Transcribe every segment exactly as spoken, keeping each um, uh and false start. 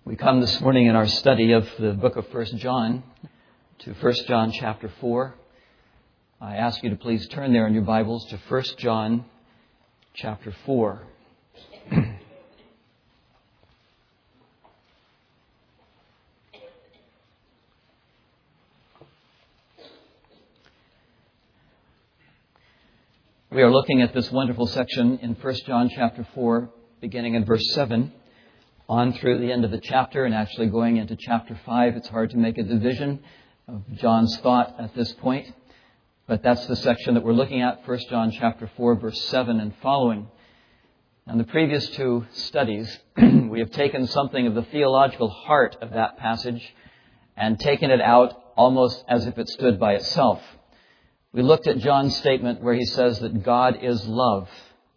We come this morning in our study of the book of First John to First John chapter four. I ask you to please turn there in your Bibles to First John chapter four. We are looking at this wonderful section in First John chapter four, beginning in verse seven. On through the end of the chapter and actually going into chapter five. It's hard to make a division of John's thought at this point. But that's the section that we're looking at, First John chapter four, verse seven and following. In the previous two studies, we have taken something of the theological heart of that passage and taken it out almost as if it stood by itself. We looked at John's statement where he says that God is love.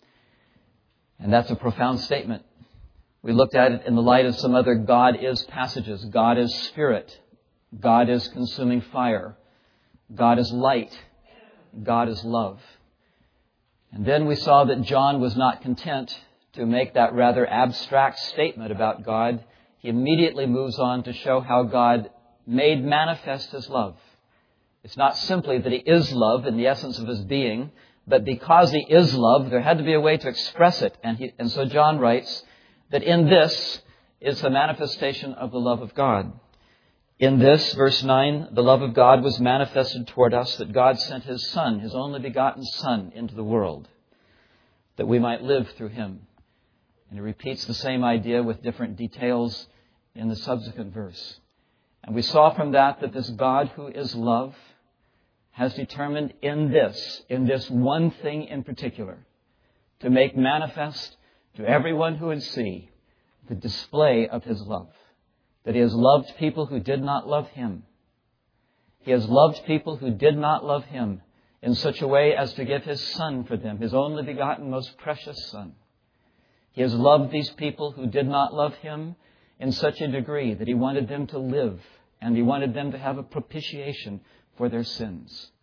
And that's a profound statement. We looked at it in the light of some other God is passages. God is spirit. God is consuming fire. God is light. God is love. And then we saw that John was not content to make that rather abstract statement about God. He immediately moves on to show how God made manifest His love. It's not simply that He is love in the essence of His being, but because He is love, there had to be a way to express it. And, he, and so John writes that in this is the manifestation of the love of God. In this, verse nine, the love of God was manifested toward us, that God sent His Son, His only begotten Son, into the world, that we might live through Him. And he repeats the same idea with different details in the subsequent verse. And we saw from that that this God who is love has determined in this, in this one thing in particular, to make manifest to everyone who would see the display of His love. That He has loved people who did not love Him. He has loved people who did not love Him in such a way as to give His Son for them, His only begotten, most precious Son. He has loved these people who did not love Him in such a degree that He wanted them to live and He wanted them to have a propitiation for their sins.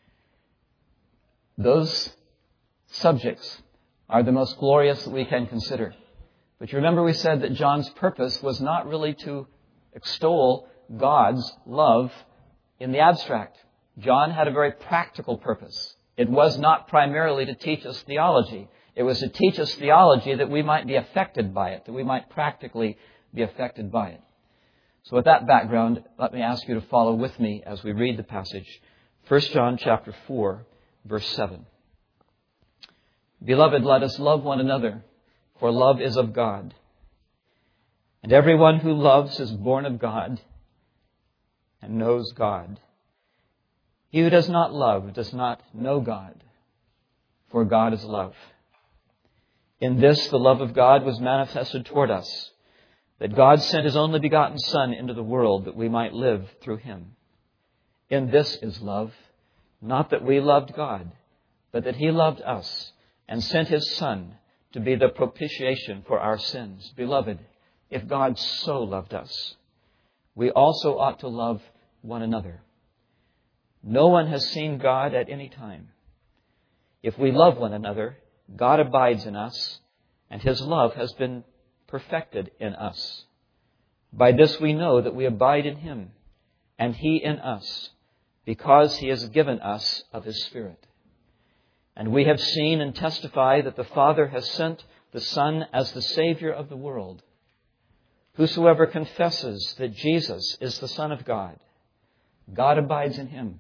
Those subjects are the most glorious that we can consider. But you remember we said that John's purpose was not really to extol God's love in the abstract. John had a very practical purpose. It was not primarily to teach us theology. It was to teach us theology that we might be affected by it, that we might practically be affected by it. So with that background, let me ask you to follow with me as we read the passage. First John chapter four, verse seven. Beloved, let us love one another, for love is of God. And everyone who loves is born of God and knows God. He who does not love does not know God, for God is love. In this the love of God was manifested toward us, that God sent His only begotten Son into the world that we might live through Him. In this is love, not that we loved God, but that He loved us and sent His Son to be the propitiation for our sins. Beloved, if God so loved us, we also ought to love one another. No one has seen God at any time. If we love one another, God abides in us, and His love has been perfected in us. By this we know that we abide in Him, and He in us, because He has given us of His Spirit. And we have seen and testify that the Father has sent the Son as the Savior of the world. Whosoever confesses that Jesus is the Son of God, God abides in Him,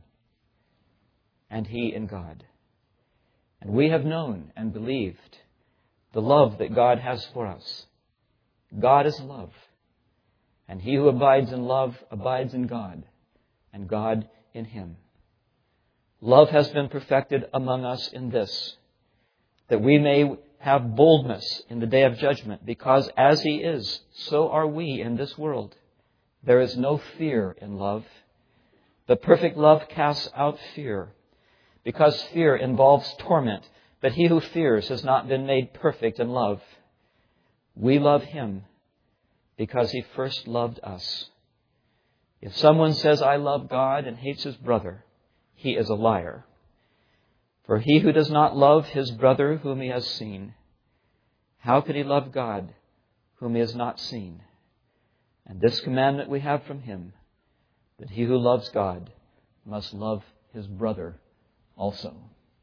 and He in God. And we have known and believed the love that God has for us. God is love, and he who abides in love abides in God, and God in him. Love has been perfected among us in this, that we may have boldness in the day of judgment, because as He is, so are we in this world. There is no fear in love. The perfect love casts out fear, because fear involves torment, but he who fears has not been made perfect in love. We love Him because He first loved us. If someone says, I love God, and hates his brother, he is a liar. For he who does not love his brother whom he has seen, how could he love God whom he has not seen? And this commandment we have from him, that he who loves God must love his brother also.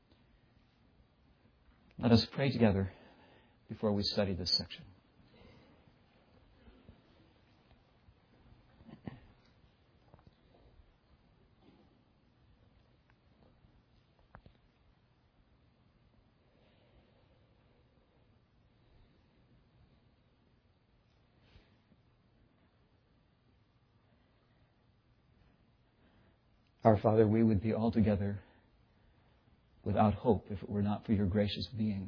Let us pray together before we study this section. Our Father, we would be altogether without hope if it were not for your gracious being.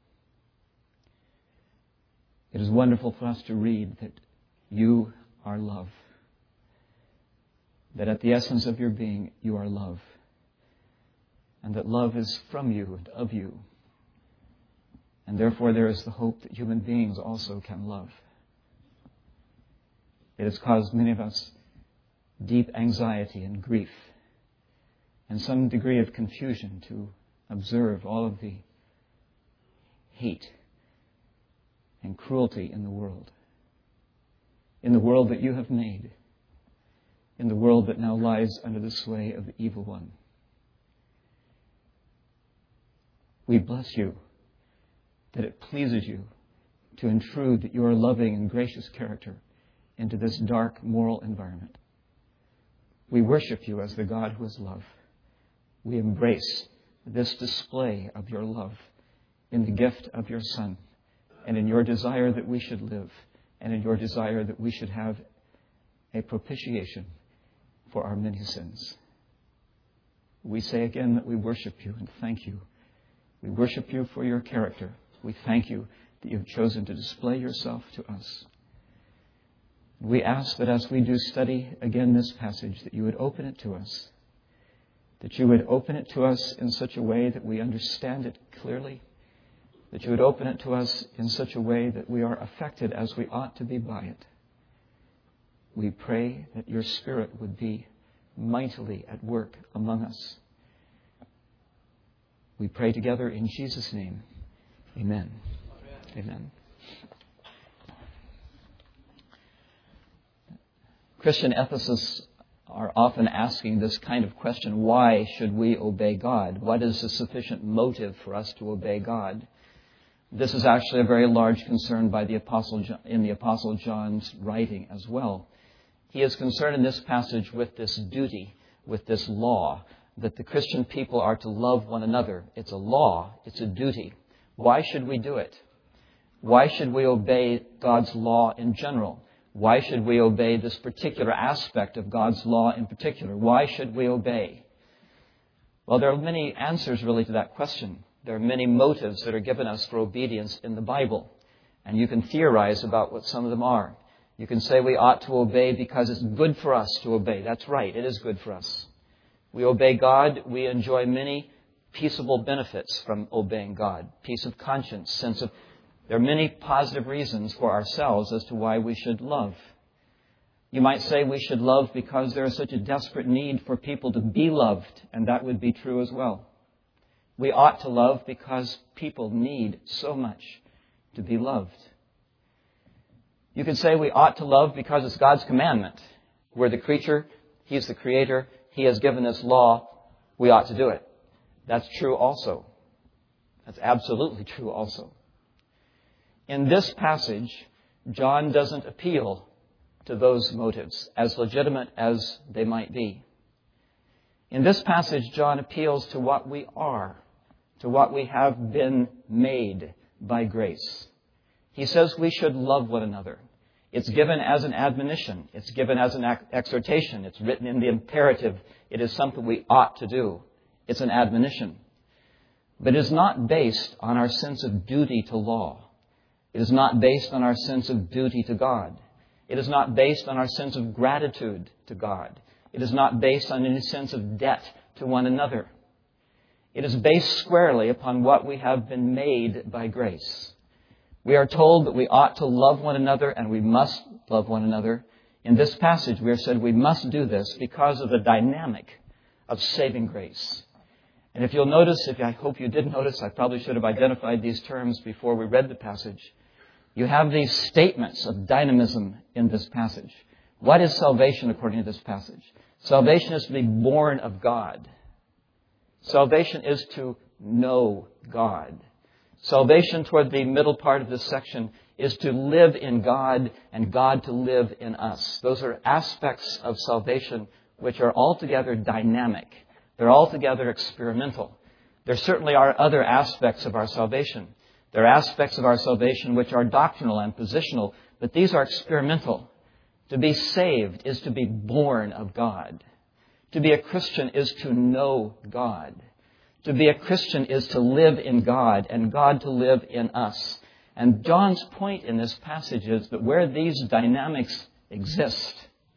It is wonderful for us to read that you are love, that at the essence of your being, you are love, and that love is from you and of you, and therefore there is the hope that human beings also can love. It has caused many of us deep anxiety and grief and some degree of confusion to observe all of the hate and cruelty in the world. In the world that you have made. In the world that now lies under the sway of the evil one. We bless you that it pleases you to intrude your loving and gracious character into this dark moral environment. We worship you as the God who is love. We embrace this display of your love in the gift of your Son and in your desire that we should live and in your desire that we should have a propitiation for our many sins. We say again that we worship you and thank you. We worship you for your character. We thank you that you've chosen to display yourself to us. We ask that as we do study again this passage, that you would open it to us. That you would open it to us in such a way that we understand it clearly. That you would open it to us in such a way that we are affected as we ought to be by it. We pray that your Spirit would be mightily at work among us. We pray together in Jesus' name. Amen. Amen. Amen. Christian ethicists are often asking this kind of question: why should we obey God? What is a sufficient motive for us to obey God? This is actually a very large concern by the Apostle John, in the Apostle John's writing as well. He is concerned in this passage with this duty, with this law, that the Christian people are to love one another. It's a law. It's a duty. Why should we do it? Why should we obey God's law in general? Why should we obey this particular aspect of God's law in particular? Why should we obey? Well, there are many answers really to that question. There are many motives that are given us for obedience in the Bible. And you can theorize about what some of them are. You can say we ought to obey because it's good for us to obey. That's right, it is good for us. We obey God, we enjoy many peaceable benefits from obeying God. Peace of conscience, sense of... There are many positive reasons for ourselves as to why we should love. You might say we should love because there is such a desperate need for people to be loved, and that would be true as well. We ought to love because people need so much to be loved. You could say we ought to love because it's God's commandment. We're the creature, He's the creator, He has given us law, we ought to do it. That's true also. That's absolutely true also. In this passage, John doesn't appeal to those motives, as legitimate as they might be. In this passage, John appeals to what we are, to what we have been made by grace. He says we should love one another. It's given as an admonition. It's given as an exhortation. It's written in the imperative. It is something we ought to do. It's an admonition. But it is not based on our sense of duty to law. It is not based on our sense of duty to God. It is not based on our sense of gratitude to God. It is not based on any sense of debt to one another. It is based squarely upon what we have been made by grace. We are told that we ought to love one another and we must love one another. In this passage, we are said we must do this because of the dynamic of saving grace. And if you'll notice, if I hope you did notice, I probably should have identified these terms before we read the passage. you have these statements of dynamism in this passage. What is salvation according to this passage? Salvation is to be born of God. Salvation is to know God. Salvation toward the middle part of this section is to live in God and God to live in us. Those are aspects of salvation which are altogether dynamic. They're altogether experimental. There certainly are other aspects of our salvation. There are aspects of our salvation which are doctrinal and positional, but these are experimental. To be saved is to be born of God. To be a Christian is to know God. To be a Christian is to live in God and God to live in us. And John's point in this passage is that where these dynamics exist,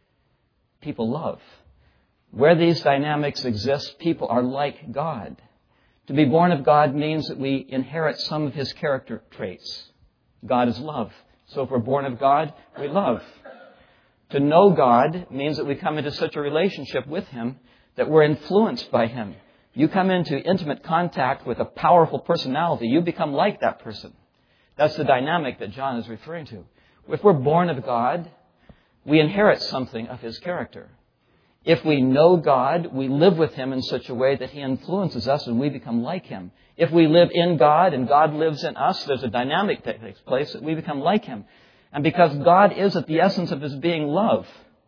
people love. Where these dynamics exist, people are like God. To be born of God means that we inherit some of His character traits. God is love. So if we're born of God, we love. To know God means that we come into such a relationship with Him that we're influenced by Him. You come into intimate contact with a powerful personality, you become like that person. That's the dynamic that John is referring to. If we're born of God, we inherit something of His character. If we know God, we live with Him in such a way that He influences us and we become like Him. If we live in God and God lives in us, there's a dynamic that takes place that we become like Him. And because God is at the essence of His being love,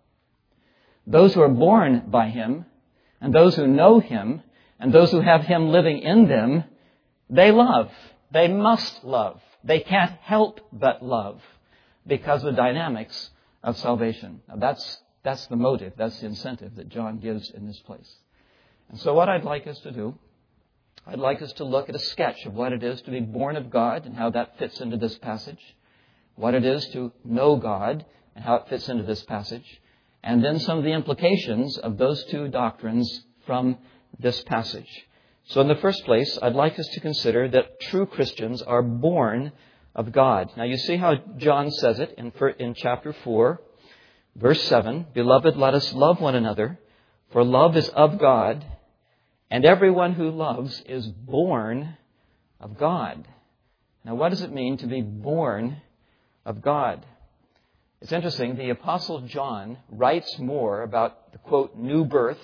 those who are born by Him and those who know Him and those who have Him living in them, they love. They must love. They can't help but love because of the dynamics of salvation. Now that's That's the motive, that's the incentive that John gives in this place. And so what I'd like us to do, I'd like us to look at a sketch of what it is to be born of God and how that fits into this passage, what it is to know God and how it fits into this passage, and then some of the implications of those two doctrines from this passage. So in the first place, I'd like us to consider that true Christians are born of God. Now you see how John says it in, in chapter four. Verse seven, Beloved, let us love one another, for love is of God, and everyone who loves is born of God. Now, what does it mean to be born of God? It's interesting, the Apostle John writes more about the, quote, new birth,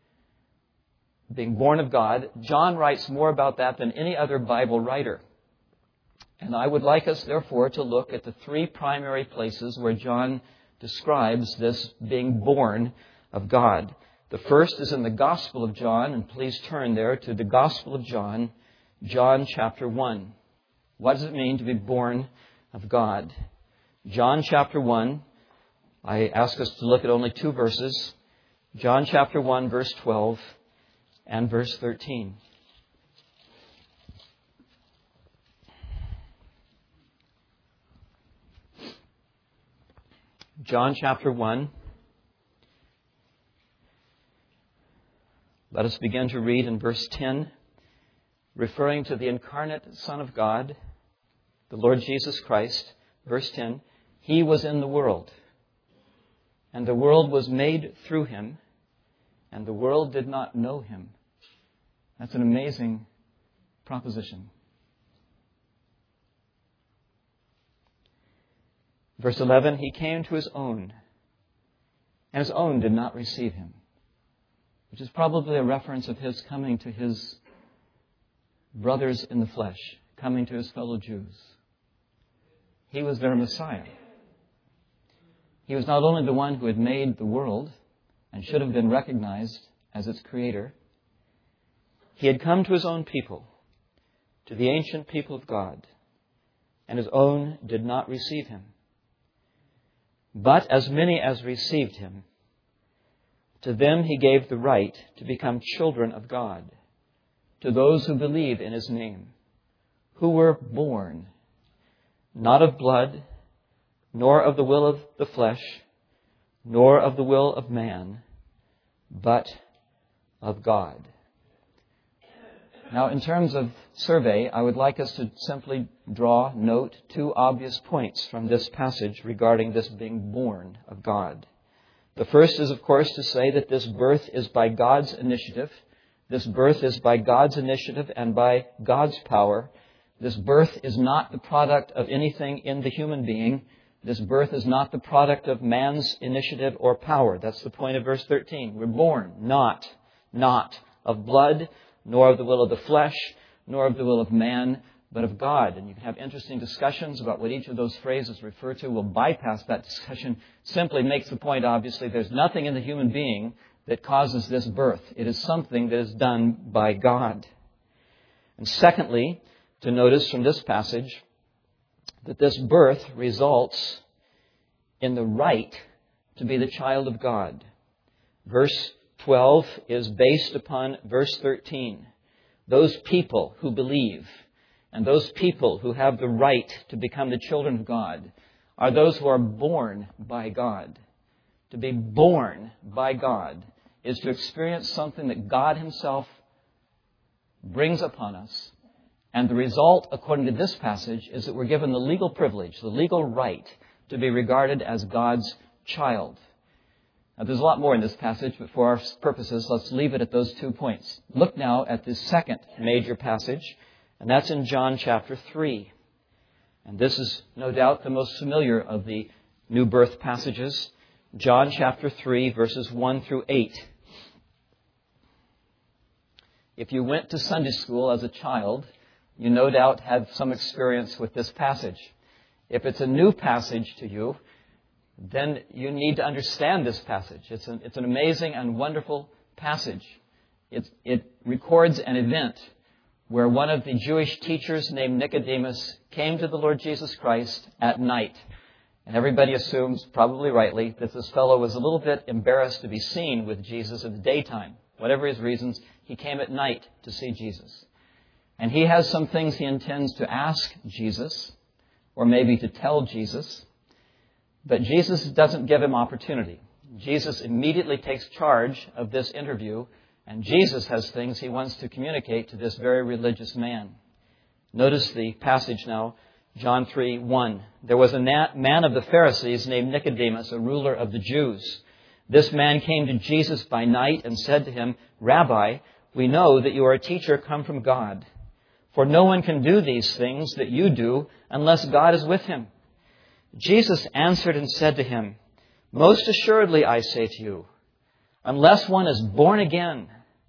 being born of God. John writes more about that than any other Bible writer. And I would like us, therefore, to look at the three primary places where John describes this being born of God. The first is in the Gospel of John, and please turn there to the Gospel of John, John chapter one. What does it mean to be born of God? John chapter one, I ask us to look at only two verses. John chapter one, verse twelve and verse thirteen. John chapter one. Let us begin to read in verse ten, referring to the incarnate Son of God, the Lord Jesus Christ. Verse ten, He was in the world, and the world was made through Him, and the world did not know Him. That's an amazing proposition. Verse eleven, He came to His own, and His own did not receive Him, which is probably a reference of His coming to His brothers in the flesh, coming to His fellow Jews. He was their Messiah. He was not only the one who had made the world and should have been recognized as its creator. He had come to His own people, to the ancient people of God, and His own did not receive Him. But as many as received Him, to them He gave the right to become children of God, to those who believe in His name, who were born, not of blood, nor of the will of the flesh, nor of the will of man, but of God. Now, in terms of survey, I would like us to simply draw, note, two obvious points from this passage regarding this being born of God. The first is, of course, to say that this birth is by God's initiative. This birth is by God's initiative and by God's power. This birth is not the product of anything in the human being. This birth is not the product of man's initiative or power. That's the point of verse thirteen. We're born not, not of blood, nor of the will of the flesh, nor of the will of man, but of God. And you can have interesting discussions about what each of those phrases refer to. We'll bypass that discussion. Simply makes the point, obviously, there's nothing in the human being that causes this birth. It is something that is done by God. And secondly, to notice from this passage that this birth results in the right to be the child of God. Verse twelve is based upon verse thirteen. Those people who believe and those people who have the right to become the children of God are those who are born by God. To be born by God is to experience something that God Himself brings upon us. And the result, according to this passage, is that we're given the legal privilege, the legal right to be regarded as God's child. Now, there's a lot more in this passage, but for our purposes, let's leave it at those two points. Look now at the second major passage, and that's in John chapter three. And this is no doubt the most familiar of the new birth passages. John chapter three, verses one through eight. If you went to Sunday school as a child, you no doubt had some experience with this passage. If it's a new passage to you, then you need to understand this passage. It's an, it's an amazing and wonderful passage. It, it records an event where one of the Jewish teachers named Nicodemus came to the Lord Jesus Christ at night. And everybody assumes, probably rightly, that this fellow was a little bit embarrassed to be seen with Jesus in the daytime. Whatever his reasons, he came at night to see Jesus. And he has some things he intends to ask Jesus, or maybe to tell Jesus. But Jesus doesn't give him opportunity. Jesus immediately takes charge of this interview, and Jesus has things he wants to communicate to this very religious man. Notice the passage now, John three one. There was a man of the Pharisees named Nicodemus, a ruler of the Jews. This man came to Jesus by night and said to him, "Rabbi, we know that you are a teacher come from God. For no one can do these things that you do unless God is with him." Jesus answered and said to him, "Most assuredly I say to you, unless one is born again,"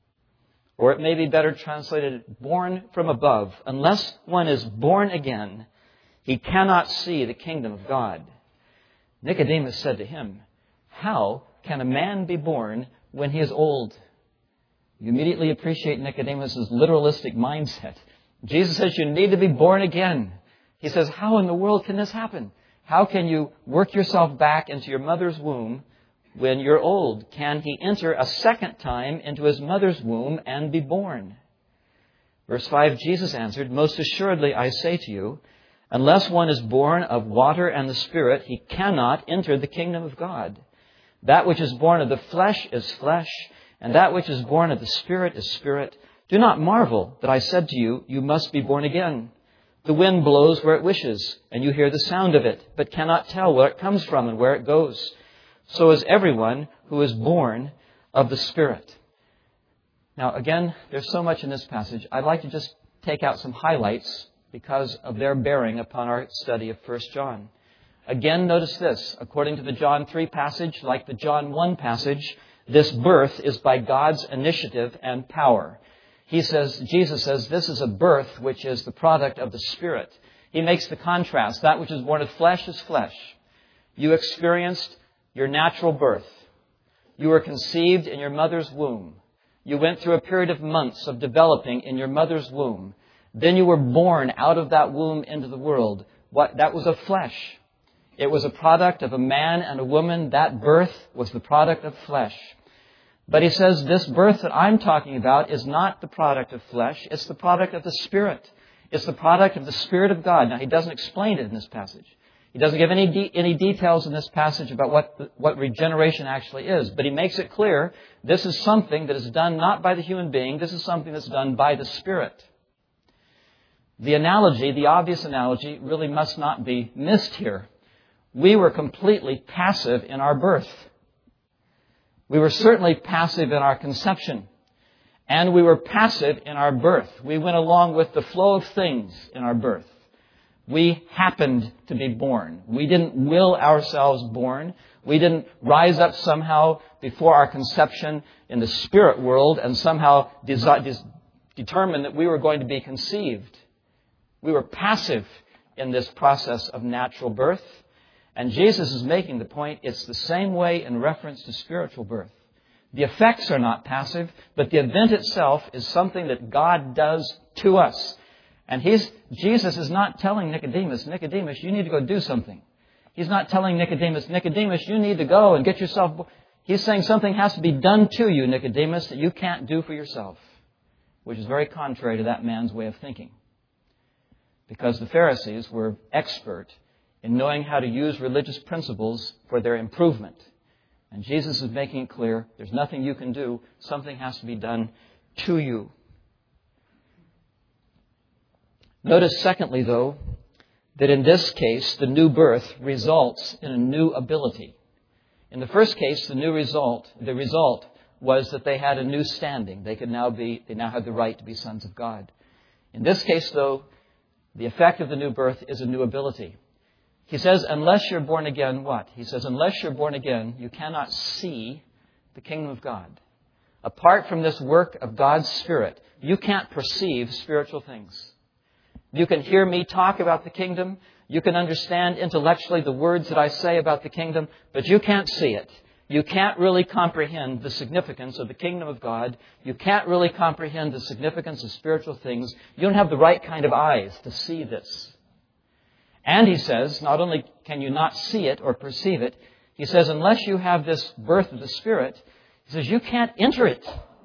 or it may be better translated, born from above, unless one is born again, he cannot see the kingdom of God. Nicodemus said to him, "How can a man be born when he is old?" You immediately appreciate Nicodemus' literalistic mindset. Jesus says you need to be born again. He says, how in the world can this happen? How can you work yourself back into your mother's womb when you're old? Can he enter a second time into his mother's womb and be born? Verse five, Jesus answered, "Most assuredly I say to you, unless one is born of water and the Spirit, he cannot enter the kingdom of God. That which is born of the flesh is flesh, and that which is born of the Spirit is spirit. Do not marvel that I said to you, you must be born again. The wind blows where it wishes, and you hear the sound of it, but cannot tell where it comes from and where it goes. So is everyone who is born of the Spirit." Now, again, there's so much in this passage. I'd like to just take out some highlights because of their bearing upon our study of First John. Again, notice this. According to the John three passage, like the John one passage, this birth is by God's initiative and power. He says, Jesus says, this is a birth which is the product of the Spirit. He makes the contrast. That which is born of flesh is flesh. You experienced your natural birth. You were conceived in your mother's womb. You went through a period of months of developing in your mother's womb. Then you were born out of that womb into the world. What, that was of flesh. It was a product of a man and a woman. That birth was the product of flesh. But he says this birth that I'm talking about is not the product of flesh. It's the product of the Spirit. It's the product of the Spirit of God. Now, he doesn't explain it in this passage. He doesn't give any de- any details in this passage about what the, what regeneration actually is. But he makes it clear this is something that is done not by the human being. This is something that's done by the Spirit. The analogy, the obvious analogy, really must not be missed here. We were completely passive in our birth. We were certainly passive in our conception. And we were passive in our birth. We went along with the flow of things in our birth. We happened to be born. We didn't will ourselves born. We didn't rise up somehow before our conception in the spirit world and somehow desi- des- determine that we were going to be conceived. We were passive in this process of natural birth. And Jesus is making the point, it's the same way in reference to spiritual birth. The effects are not passive, but the event itself is something that God does to us. And he's, Jesus is not telling Nicodemus, Nicodemus, you need to go do something. He's not telling Nicodemus, Nicodemus, you need to go and get yourself born. He's saying something has to be done to you, Nicodemus, that you can't do for yourself, which is very contrary to that man's way of thinking. Because the Pharisees were expert in knowing how to use religious principles for their improvement. And Jesus is making it clear, there's nothing you can do. Something has to be done to you. Notice, secondly, though, that in this case, the new birth results in a new ability. In the first case, the new result, the result was that they had a new standing. They could now be, they now had the right to be sons of God. In this case, though, the effect of the new birth is a new ability. He says, unless you're born again, what? He says, unless you're born again, you cannot see the kingdom of God. Apart from this work of God's Spirit, you can't perceive spiritual things. You can hear me talk about the kingdom. You can understand intellectually the words that I say about the kingdom, but you can't see it. You can't really comprehend the significance of the kingdom of God. You can't really comprehend the significance of spiritual things. You don't have the right kind of eyes to see this. And he says, not only can you not see it or perceive it, he says, unless you have this birth of the Spirit, he says, you can't enter it.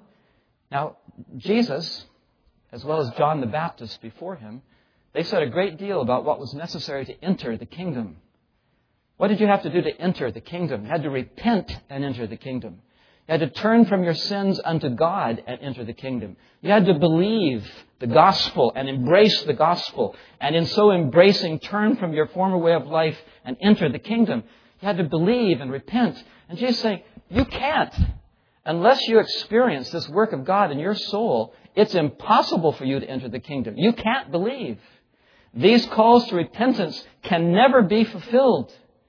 Now, Jesus, as well as John the Baptist before him, they said a great deal about what was necessary to enter the kingdom. What did you have to do to enter the kingdom? You had to repent and enter the kingdom. You had to turn from your sins unto God and enter the kingdom. You had to believe the gospel and embrace the gospel. And in so embracing, turn from your former way of life and enter the kingdom. You had to believe and repent. And Jesus is saying, you can't. Unless you experience this work of God in your soul, it's impossible for you to enter the kingdom. You can't believe. These calls to repentance can never be fulfilled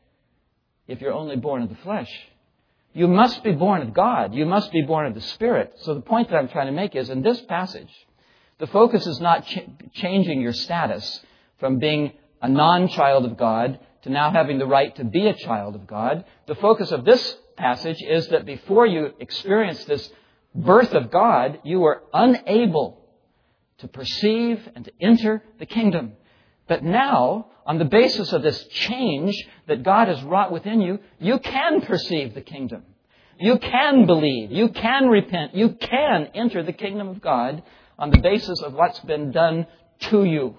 if you're only born of the flesh. You must be born of God. You must be born of the Spirit. So the point that I'm trying to make is, in this passage, the focus is not ch- changing your status from being a non-child of God to now having the right to be a child of God. The focus of this passage is that before you experience this birth of God, you were unable to perceive and to enter the kingdom. But now, on the basis of this change that God has wrought within you, you can perceive the kingdom. You can believe. You can repent. You can enter the kingdom of God on the basis of what's been done to you.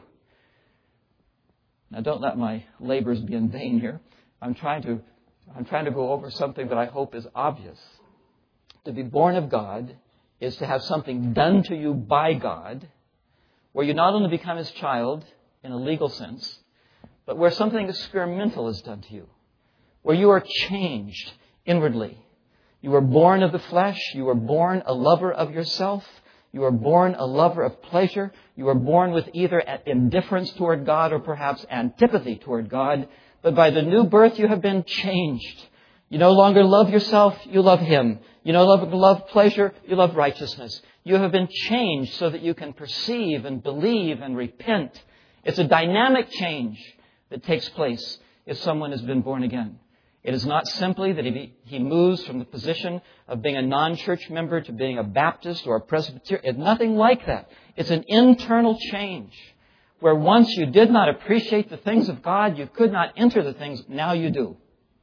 Now, don't let my labors be in vain here. I'm trying to, I'm trying to go over something that I hope is obvious. To be born of God is to have something done to you by God, where you not only become His child in a legal sense, but where something experimental is done to you, where you are changed inwardly. You were born of the flesh. You were born a lover of yourself. You were born a lover of pleasure. You were born with either indifference toward God or perhaps antipathy toward God. But by the new birth, you have been changed. You no longer love yourself, you love Him. You no longer love pleasure, you love righteousness. You have been changed so that you can perceive and believe and repent. It's a dynamic change that takes place if someone has been born again. It is not simply that he, be, he moves from the position of being a non-church member to being a Baptist or a Presbyterian. It's nothing like that. It's an internal change where once you did not appreciate the things of God, you could not enter the things, now you do.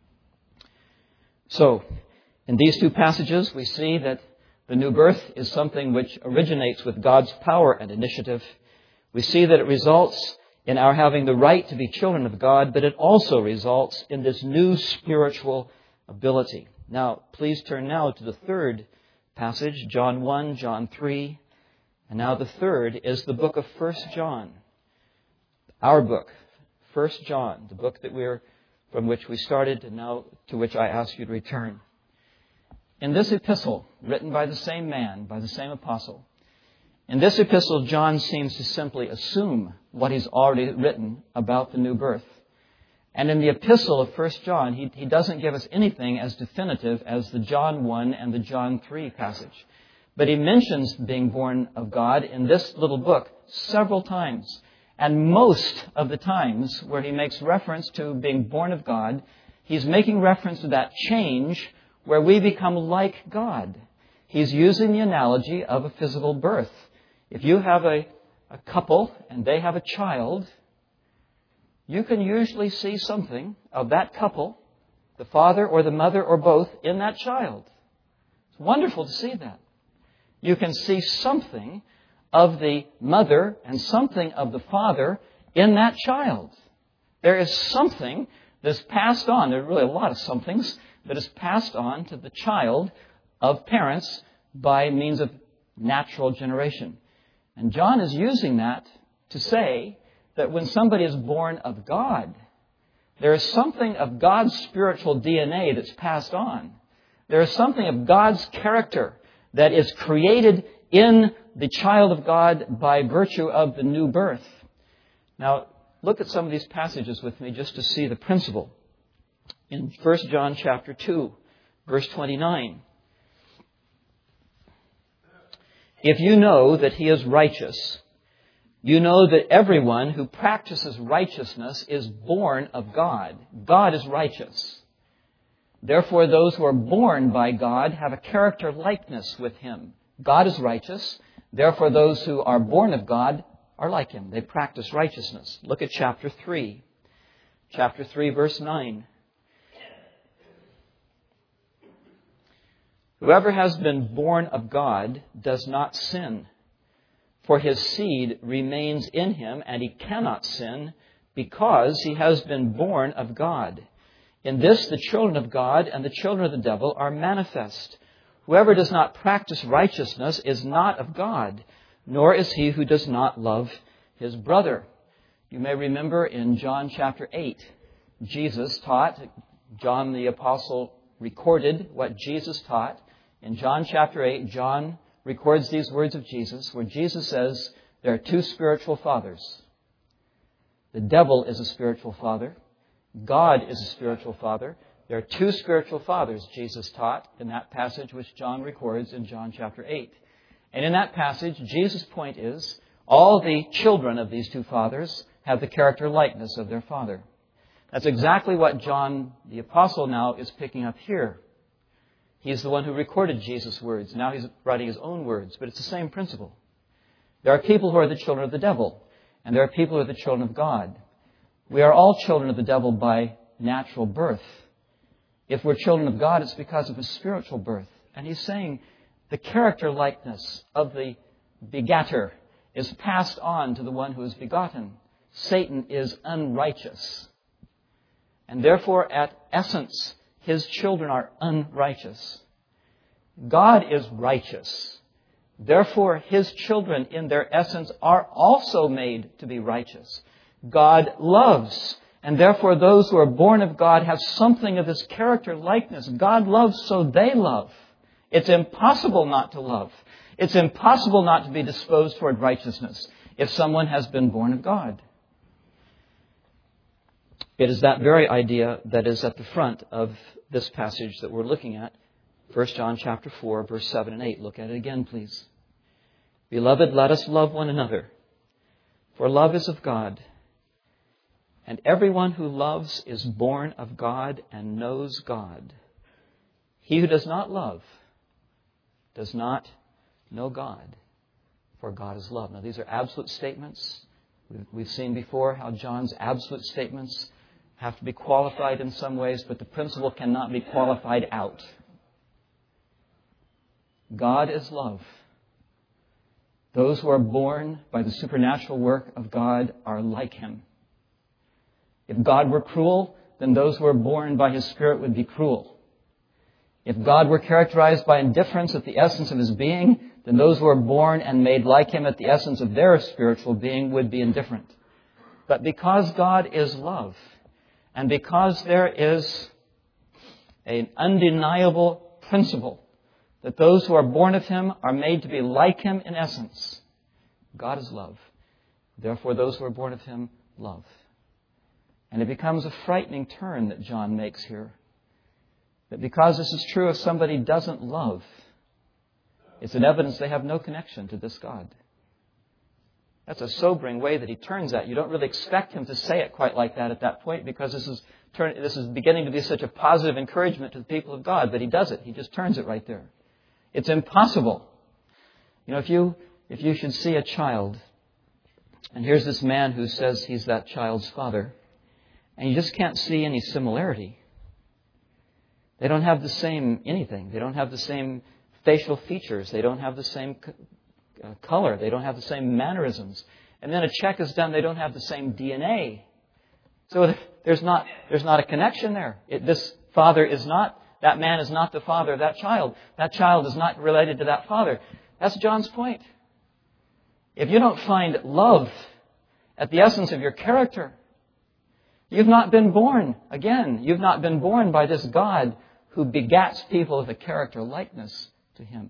So, in these two passages, we see that the new birth is something which originates with God's power and initiative. We see that it results in our having the right to be children of God, but it also results in this new spiritual ability. Now, please turn now to the third passage, John one, John three. And now the third is the book of First John. Our book, First John, the book that we're from which we started and now to which I ask you to return. in this epistle, written by the same man, by the same apostle, in this epistle, John seems to simply assume what he's already written about the new birth. And in the epistle of First John, he, he doesn't give us anything as definitive as the John one and the John three passage. But he mentions being born of God in this little book several times. And most of the times where he makes reference to being born of God, he's making reference to that change where we become like God. He's using the analogy of a physical birth. If you have a, a couple and they have a child, you can usually see something of that couple, the father or the mother or both, in that child. It's wonderful to see that. You can see something of the mother and something of the father in that child. There is something that's passed on. There are really a lot of somethings that is passed on to the child of parents by means of natural generation. And John is using that to say that when somebody is born of God, there is something of God's spiritual D N A that's passed on. There is something of God's character that is created in the child of God by virtue of the new birth. Now, look at some of these passages with me just to see the principle. In First John chapter two, verse twenty-nine. If you know that he is righteous, you know that everyone who practices righteousness is born of God. God is righteous. Therefore, those who are born by God have a character likeness with him. God is righteous. Therefore, those who are born of God are like him. They practice righteousness. Look at chapter three. Chapter three, verse nine. Whoever has been born of God does not sin, for his seed remains in him, and he cannot sin because he has been born of God. In this, the children of God and the children of the devil are manifest. Whoever does not practice righteousness is not of God, nor is he who does not love his brother. You may remember in John chapter eight, Jesus taught, John the apostle recorded what Jesus taught. In John chapter eight, John records these words of Jesus, where Jesus says there are two spiritual fathers. The devil is a spiritual father. God is a spiritual father. There are two spiritual fathers, Jesus taught in that passage which John records in John chapter eight. And in that passage, Jesus' point is, all the children of these two fathers have the character likeness of their father. That's exactly what John the apostle now is picking up here. He's the one who recorded Jesus' words. Now he's writing his own words, but it's the same principle. There are people who are the children of the devil, and there are people who are the children of God. We are all children of the devil by natural birth. If we're children of God, it's because of a spiritual birth. And he's saying the character likeness of the begatter is passed on to the one who is begotten. Satan is unrighteous. And therefore, at essence, his children are unrighteous. God is righteous. Therefore, his children in their essence are also made to be righteous. God loves. And therefore, those who are born of God have something of his character likeness. God loves, so they love. It's impossible not to love. It's impossible not to be disposed toward righteousness if someone has been born of God. It is that very idea that is at the front of this passage that we're looking at. First John chapter four, verse seven and eight. Look at it again, please. Beloved, let us love one another, for love is of God. And everyone who loves is born of God and knows God. He who does not love does not know God, for God is love. Now, these are absolute statements. We've seen before how John's absolute statements have to be qualified in some ways, but the principle cannot be qualified out. God is love. Those who are born by the supernatural work of God are like him. If God were cruel, then those who are born by his Spirit would be cruel. If God were characterized by indifference at the essence of his being, then those who are born and made like him at the essence of their spiritual being would be indifferent. But because God is love, and because there is an undeniable principle that those who are born of him are made to be like him in essence. God is love. Therefore, those who are born of him love. And it becomes a frightening turn that John makes here. That because this is true if somebody doesn't love, it's an evidence they have no connection to this God. That's a sobering way that he turns that. You don't really expect him to say it quite like that at that point, because this is turn, this is beginning to be such a positive encouragement to the people of God. But he does it. He just turns it right there. It's impossible. You know, if you if you should see a child, and here's this man who says he's that child's father, and you just can't see any similarity. They don't have the same anything. They don't have the same facial features. They don't have the same uh, color. They don't have the same mannerisms. And then a check is done. They don't have the same D N A. So there's not there's not a connection there. It, this father is not, that man is not the father of that child. That child is not related to that father. That's John's point. If you don't find love at the essence of your character, you've not been born again. You've not been born by this God who begats people with a character likeness to him.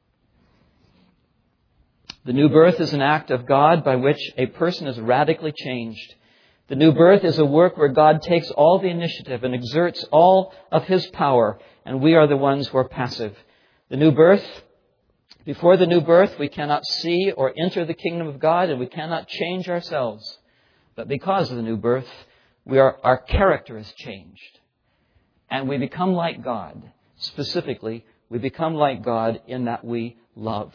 The new birth is an act of God by which a person is radically changed. The new birth is a work where God takes all the initiative and exerts all of his power, and we are the ones who are passive. The new birth, before the new birth, we cannot see or enter the kingdom of God, and we cannot change ourselves. But because of the new birth, we are, our character is changed. And we become like God. Specifically, we become like God in that we love.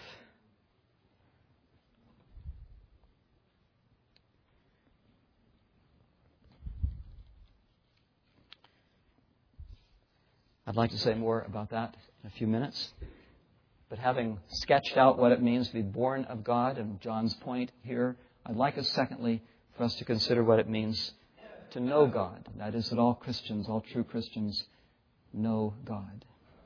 I'd like to say more about that in a few minutes. But having sketched out what it means to be born of God, and John's point here, I'd like us, secondly, for us to consider what it means to know God. That is, that all Christians, all true Christians, know God.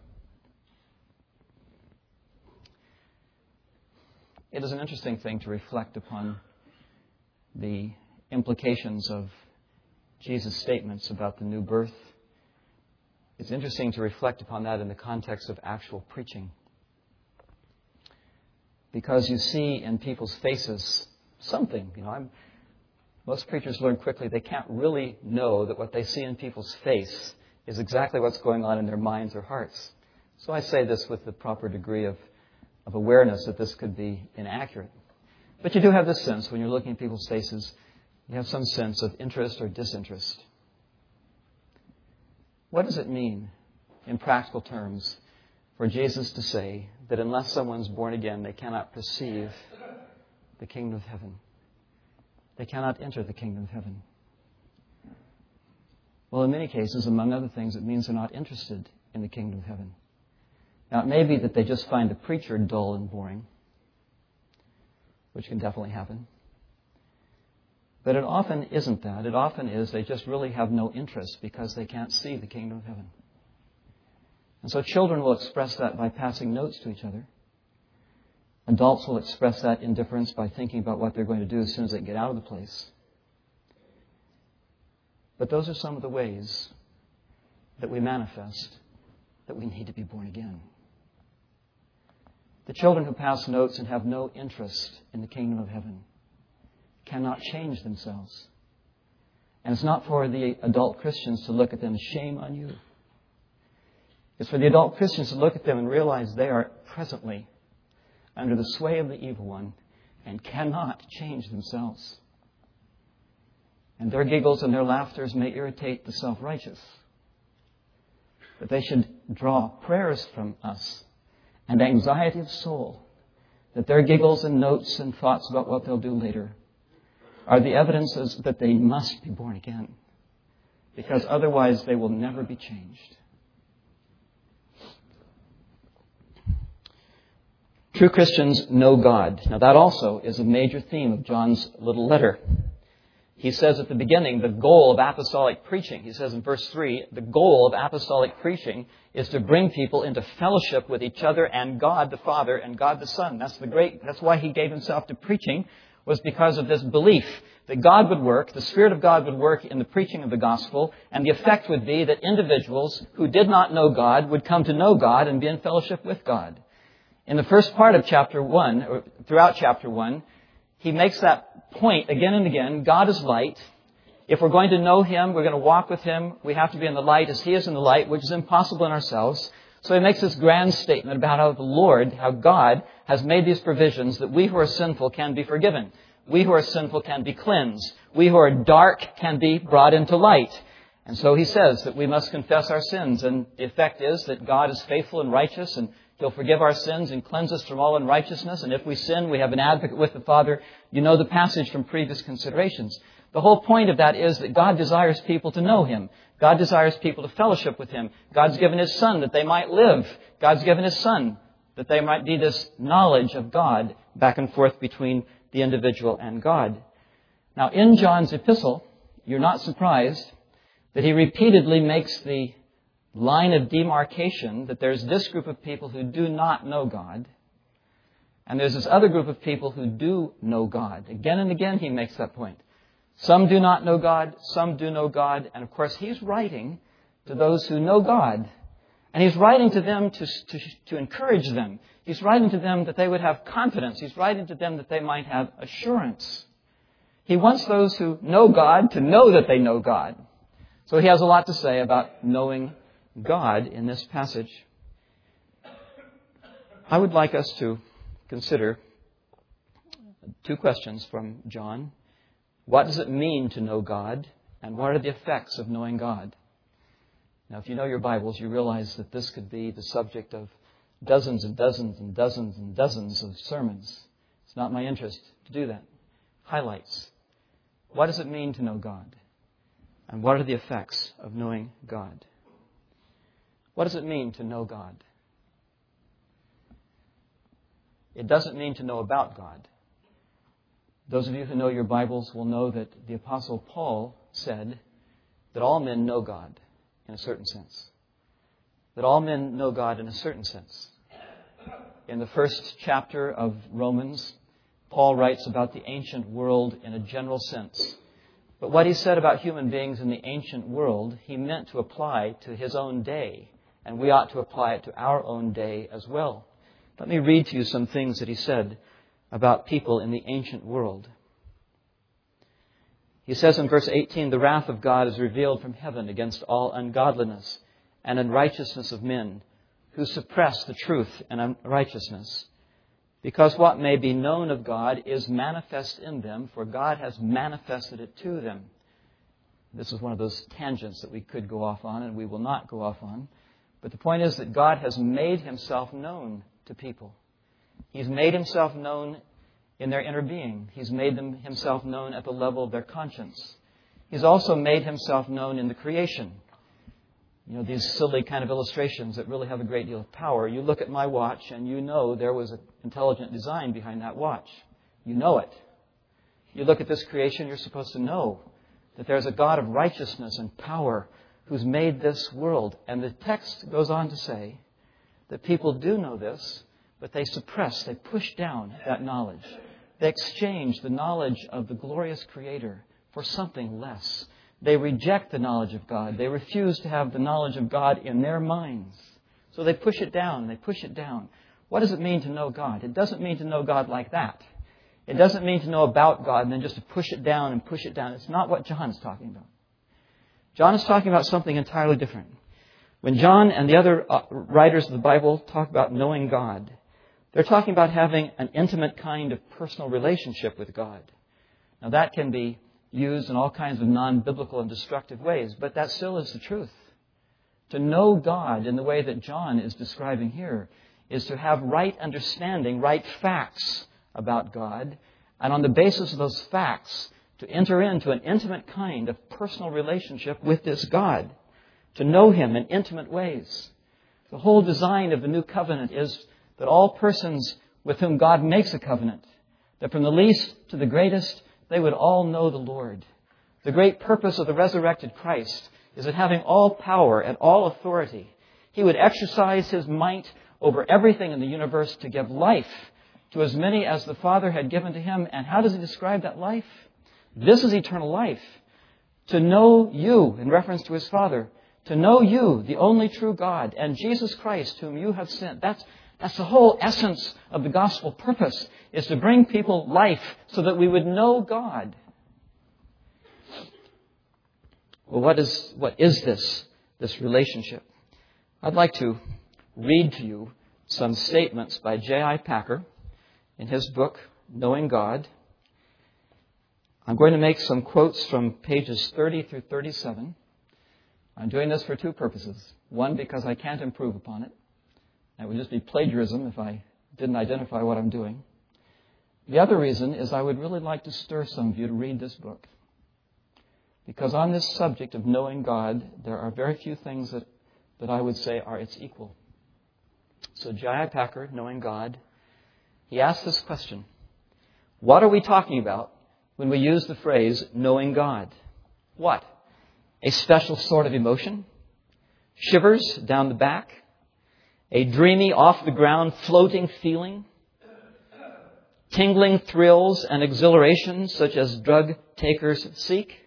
It is an interesting thing to reflect upon the implications of Jesus' statements about the new birth. It's interesting to reflect upon that in the context of actual preaching. Because you see in people's faces something. You know, I'm, most preachers learn quickly they can't really know that what they see in people's face is exactly what's going on in their minds or hearts. So I say this with the proper degree of, of awareness that this could be inaccurate. But you do have this sense when you're looking at people's faces, you have some sense of interest or disinterest. What does it mean, in practical terms, for Jesus to say that unless someone's born again, they cannot perceive the kingdom of heaven? They cannot enter the kingdom of heaven. Well, in many cases, among other things, it means they're not interested in the kingdom of heaven. Now, it may be that they just find the preacher dull and boring, which can definitely happen. But it often isn't that. It often is they just really have no interest because they can't see the kingdom of heaven. And so children will express that by passing notes to each other. Adults will express that indifference by thinking about what they're going to do as soon as they get out of the place. But those are some of the ways that we manifest that we need to be born again. The children who pass notes and have no interest in the kingdom of heaven cannot change themselves. And it's not for the adult Christians to look at them, shame on you. It's for the adult Christians to look at them and realize they are presently under the sway of the evil one and cannot change themselves. And their giggles and their laughters may irritate the self-righteous. But they should draw prayers from us and anxiety of soul that their giggles and notes and thoughts about what they'll do later are the evidences that they must be born again, because otherwise they will never be changed. True Christians know God. Now that also is a major theme of John's little letter. He says at the beginning, the goal of apostolic preaching, he says in verse three, the goal of apostolic preaching is to bring people into fellowship with each other and God the Father and God the Son. That's the great, that's why he gave himself to preaching. was because of this belief that God would work, the Spirit of God would work in the preaching of the gospel, and the effect would be that individuals who did not know God would come to know God and be in fellowship with God. In the first part of chapter one, or throughout chapter one, he makes that point again and again. God is light. If we're going to know Him, we're going to walk with Him, we have to be in the light as He is in the light, which is impossible in ourselves. So he makes this grand statement about how the Lord, how God has made these provisions that we who are sinful can be forgiven. We who are sinful can be cleansed. We who are dark can be brought into light. And so he says that we must confess our sins. And the effect is that God is faithful and righteous, and He'll forgive our sins and cleanse us from all unrighteousness. And if we sin, we have an advocate with the Father. You know the passage from previous considerations. The whole point of that is that God desires people to know Him. God desires people to fellowship with Him. God's given His Son that they might live. God's given His Son that they might be this knowledge of God back and forth between the individual and God. Now, in John's epistle, you're not surprised that he repeatedly makes the line of demarcation that there's this group of people who do not know God, and there's this other group of people who do know God. Again and again he makes that point. Some do not know God, some do know God, and of course he's writing to those who know God. And he's writing to them to, to, to encourage them. He's writing to them that they would have confidence. He's writing to them that they might have assurance. He wants those who know God to know that they know God. So he has a lot to say about knowing God in this passage. I would like us to consider two questions from John. What does it mean to know God? And what are the effects of knowing God? Now, if you know your Bibles, you realize that this could be the subject of dozens and dozens and dozens and dozens of sermons. It's not my interest to do that. Highlights. What does it mean to know God? And what are the effects of knowing God? What does it mean to know God? It doesn't mean to know about God. Those of you who know your Bibles will know that the Apostle Paul said that all men know God in a certain sense. That all men know God in a certain sense. In the first chapter of Romans, Paul writes about the ancient world in a general sense. But what he said about human beings in the ancient world, he meant to apply to his own day. And we ought to apply it to our own day as well. Let me read to you some things that he said about people in the ancient world. He says in verse eighteen, "The wrath of God is revealed from heaven against all ungodliness and unrighteousness of men, who suppress the truth and unrighteousness. Because what may be known of God is manifest in them, for God has manifested it to them." This is one of those tangents that we could go off on, and we will not go off on. But the point is that God has made Himself known to people. He's made Himself known in their inner being. He's made them Himself known at the level of their conscience. He's also made Himself known in the creation. You know, these silly kind of illustrations that really have a great deal of power. You look at my watch and you know there was an intelligent design behind that watch. You know it. You look at this creation, you're supposed to know that there's a God of righteousness and power who's made this world. And the text goes on to say that people do know this, but they suppress, they push down that knowledge. They exchange the knowledge of the glorious Creator for something less. They reject the knowledge of God. They refuse to have the knowledge of God in their minds. So they push it down, they push it down. What does it mean to know God? It doesn't mean to know God like that. It doesn't mean to know about God and then just to push it down and push it down. It's not what John is talking about. John is talking about something entirely different. When John and the other writers of the Bible talk about knowing God, they're talking about having an intimate kind of personal relationship with God. Now that can be used in all kinds of non-biblical and destructive ways, but that still is the truth. To know God in the way that John is describing here is to have right understanding, right facts about God, and on the basis of those facts, to enter into an intimate kind of personal relationship with this God, to know Him in intimate ways. The whole design of the new covenant is that all persons with whom God makes a covenant, that from the least to the greatest, they would all know the Lord. The great purpose of the resurrected Christ is that having all power and all authority, He would exercise His might over everything in the universe to give life to as many as the Father had given to him. And how does he describe that life? This is eternal life. To know you, in reference to his Father. To know you, the only true God, and Jesus Christ, whom you have sent. That's, that's the whole essence of the gospel purpose, is to bring people life so that we would know God. Well, what is, what is this, this relationship? I'd like to read to you some statements by J I Packer in his book, Knowing God. I'm going to make some quotes from pages thirty through thirty-seven. I'm doing this for two purposes. One, because I can't improve upon it. It would just be plagiarism if I didn't identify what I'm doing. The other reason is I would really like to stir some of you to read this book. Because on this subject of knowing God, there are very few things that, that I would say are its equal. So J I Packer, Knowing God, he asked this question: what are we talking about when we use the phrase knowing God? What? A special sort of emotion? Shivers down the back? A dreamy, off-the-ground, floating feeling? Tingling thrills and exhilaration such as drug takers seek?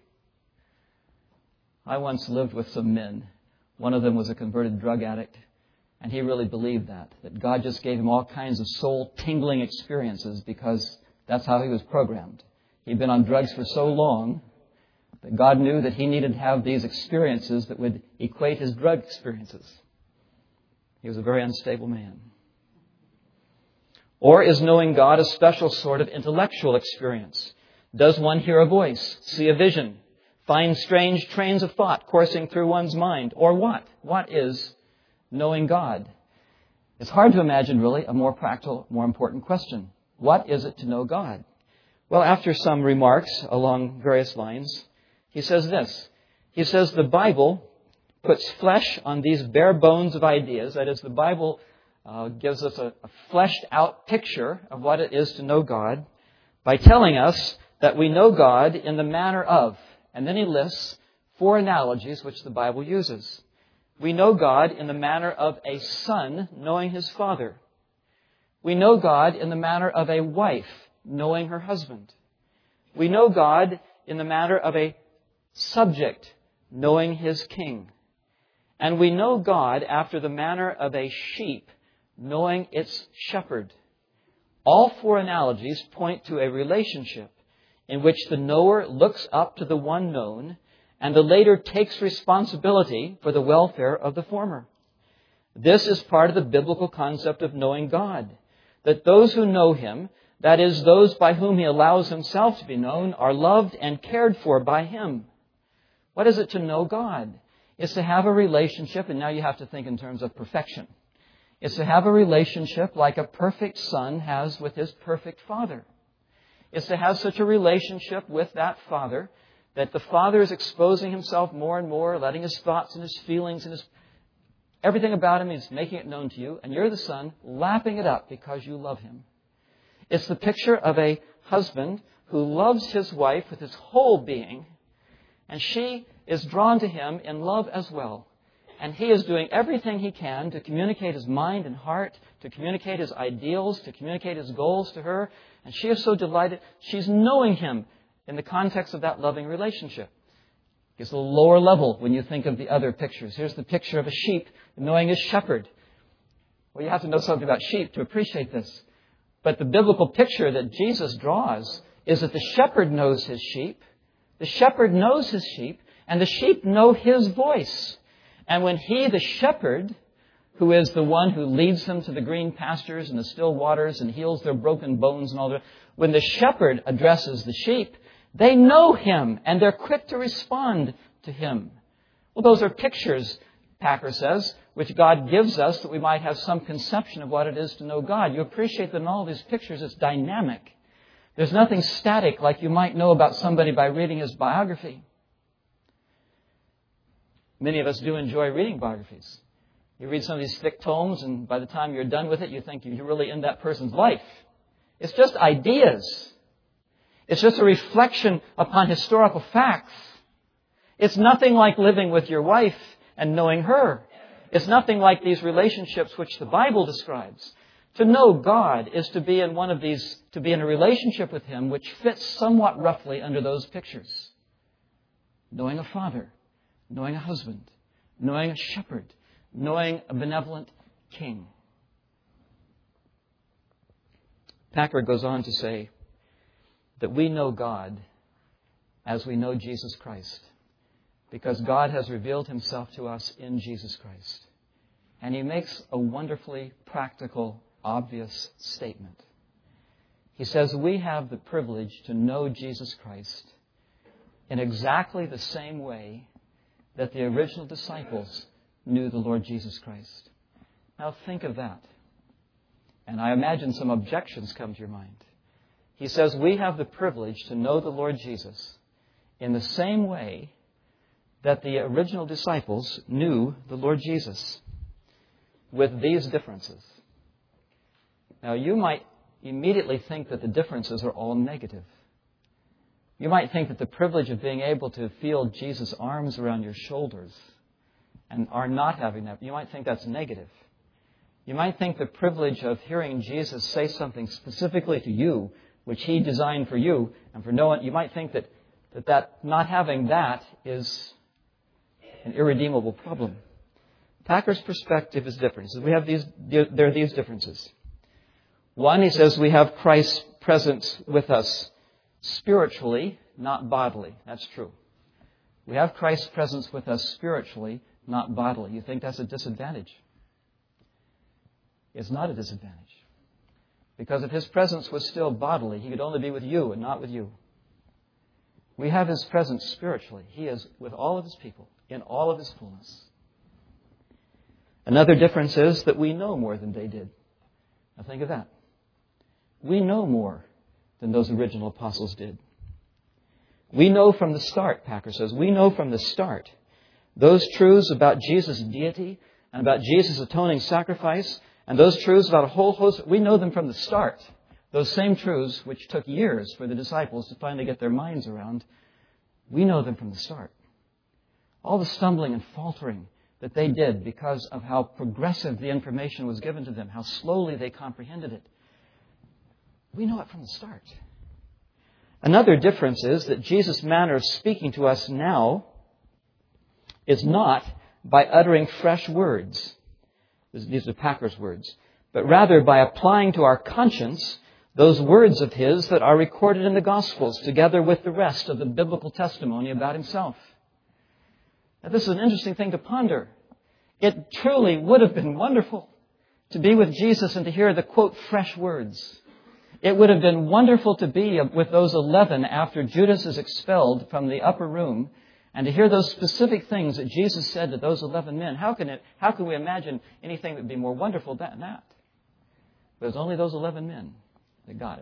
I once lived with some men. One of them was a converted drug addict, and he really believed that, that God just gave him all kinds of soul-tingling experiences because that's how he was programmed. He'd been on drugs for so long that God knew that he needed to have these experiences that would equate his drug experiences. He was a very unstable man. Or is knowing God a special sort of intellectual experience? Does one hear a voice, see a vision, find strange trains of thought coursing through one's mind? Or what? What is knowing God? It's hard to imagine, really, a more practical, more important question. What is it to know God? Well, after some remarks along various lines, he says this. He says the Bible puts flesh on these bare bones of ideas. That is, the Bible uh, gives us a, a fleshed out picture of what it is to know God by telling us that we know God in the manner of, and then he lists four analogies which the Bible uses. We know God in the manner of a son knowing his father. We know God in the manner of a wife knowing her husband. We know God in the manner of a subject knowing his king. And we know God after the manner of a sheep knowing its shepherd. All four analogies point to a relationship in which the knower looks up to the one known, and the later takes responsibility for the welfare of the former. This is part of the biblical concept of knowing God, that those who know him, that is, those by whom he allows himself to be known, are loved and cared for by him. What is it to know God? It's to have a relationship, and now you have to think in terms of perfection. It's to have a relationship like a perfect son has with his perfect father. It's to have such a relationship with that father that the father is exposing himself more and more, letting his thoughts and his feelings and his everything about him, he's making it known to you, and you're the son lapping it up because you love him. It's the picture of a husband who loves his wife with his whole being, and she is drawn to him in love as well. And he is doing everything he can to communicate his mind and heart, to communicate his ideals, to communicate his goals to her. And she is so delighted. She's knowing him in the context of that loving relationship. It's a lower level when you think of the other pictures. Here's the picture of a sheep knowing his shepherd. Well, you have to know something about sheep to appreciate this. But the biblical picture that Jesus draws is that the shepherd knows his sheep. The shepherd knows his sheep, and the sheep know his voice. And when he, the shepherd, who is the one who leads them to the green pastures and the still waters and heals their broken bones and all that, when the shepherd addresses the sheep, they know him and they're quick to respond to him. Well, those are pictures, Packer says, which God gives us that we might have some conception of what it is to know God. You appreciate that in all these pictures it's dynamic. There's nothing static like you might know about somebody by reading his biography. Many of us do enjoy reading biographies. You read some of these thick tomes, and by the time you're done with it, you think you're really in that person's life. It's just ideas. It's just a reflection upon historical facts. It's nothing like living with your wife and knowing her. It's nothing like these relationships which the Bible describes. To know God is to be in one of these, to be in a relationship with Him which fits somewhat roughly under those pictures. Knowing a father, knowing a husband, knowing a shepherd, knowing a benevolent king. Packer goes on to say that we know God as we know Jesus Christ, because God has revealed Himself to us in Jesus Christ. And he makes a wonderfully practical, obvious statement. He says we have the privilege to know Jesus Christ in exactly the same way that the original disciples knew the Lord Jesus Christ. Now think of that. And I imagine some objections come to your mind. He says we have the privilege to know the Lord Jesus in the same way that the original disciples knew the Lord Jesus, with these differences. Now, you might immediately think that the differences are all negative. You might think that the privilege of being able to feel Jesus' arms around your shoulders and are not having that, you might think that's negative. You might think the privilege of hearing Jesus say something specifically to you, which He designed for you, and for no one, you might think that that, that not having that is an irredeemable problem. Packer's perspective is different. He says we have these, there are these differences. One, he says we have Christ's presence with us spiritually, not bodily. That's true. We have Christ's presence with us spiritually, not bodily. You think that's a disadvantage? It's not a disadvantage. Because if His presence was still bodily, He could only be with you and not with you. We have His presence spiritually. He is with all of His people, in all of His fullness. Another difference is that we know more than they did. Now think of that. We know more than those original apostles did. We know from the start, Packer says, we know from the start those truths about Jesus' deity and about Jesus' atoning sacrifice and those truths about a whole host. We know them from the start. Those same truths which took years for the disciples to finally get their minds around, we know them from the start. All the stumbling and faltering that they did because of how progressive the information was given to them, how slowly they comprehended it. We know it from the start. Another difference is that Jesus' manner of speaking to us now is not by uttering fresh words. These are Packer's words. But rather by applying to our conscience those words of His that are recorded in the Gospels together with the rest of the biblical testimony about Himself. Now, this is an interesting thing to ponder. It truly would have been wonderful to be with Jesus and to hear the, quote, fresh words. It would have been wonderful to be with those eleven after Judas is expelled from the upper room and to hear those specific things that Jesus said to those eleven men. How can it, how can we imagine anything that would be more wonderful than that? But it was only those eleven men that got it.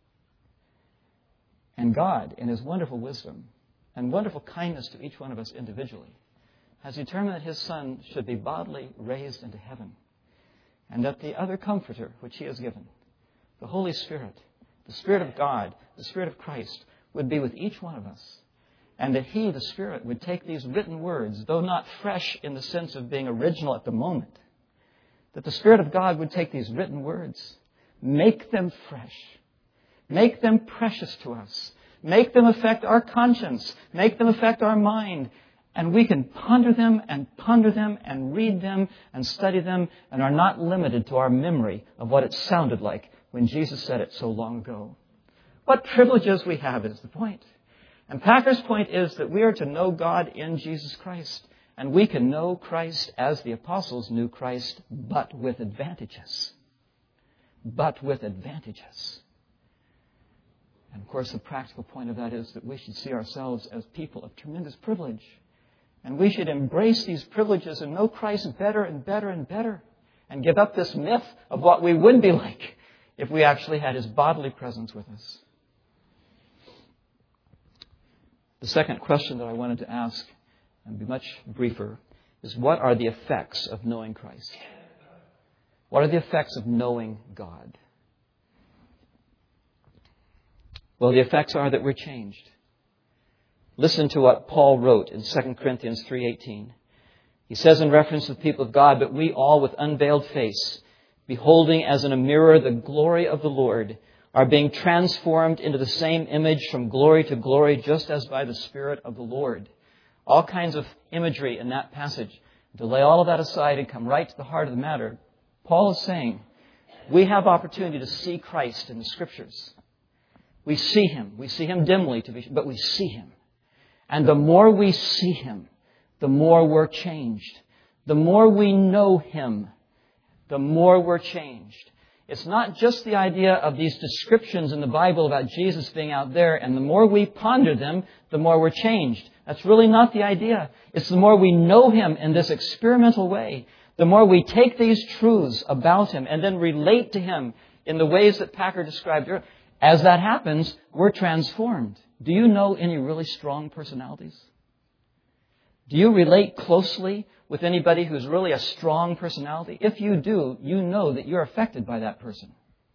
And God, in His wonderful wisdom and wonderful kindness to each one of us individually, has determined that His Son should be bodily raised into heaven, and that the other Comforter which He has given, the Holy Spirit, the Spirit of God, the Spirit of Christ, would be with each one of us, and that He, the Spirit, would take these written words, though not fresh in the sense of being original at the moment, that the Spirit of God would take these written words, make them fresh, make them precious to us, make them affect our conscience, make them affect our mind, and we can ponder them and ponder them and read them and study them and are not limited to our memory of what it sounded like when Jesus said it so long ago. What privileges we have is the point. And Packer's point is that we are to know God in Jesus Christ. And we can know Christ as the apostles knew Christ, but with advantages. But with advantages. And of course, the practical point of that is that we should see ourselves as people of tremendous privilege. And we should embrace these privileges and know Christ better and better and better. And give up this myth of what we would be like if we actually had His bodily presence with us. The second question that I wanted to ask, and be much briefer, is what are the effects of knowing Christ? What are the effects of knowing God? Well, the effects are that we're changed. Listen to what Paul wrote in Second Corinthians three eighteen. He says in reference to the people of God, "But we all with unveiled face, beholding as in a mirror the glory of the Lord, are being transformed into the same image from glory to glory, just as by the Spirit of the Lord. All kinds of imagery in that passage. To lay all of that aside and come right to the heart of the matter, Paul is saying, we have opportunity to see Christ in the Scriptures. We see Him. We see Him dimly, to be, but we see Him. And the more we see Him, the more we're changed. The more we know Him, the more we're changed. It's not just the idea of these descriptions in the Bible about Jesus being out there, and the more we ponder them, the more we're changed. That's really not the idea. It's the more we know Him in this experimental way, the more we take these truths about Him and then relate to Him in the ways that Packer described earlier. As that happens, we're transformed. Do you know any really strong personalities? Do you relate closely with anybody who's really a strong personality? If you do, you know that you're affected by that person.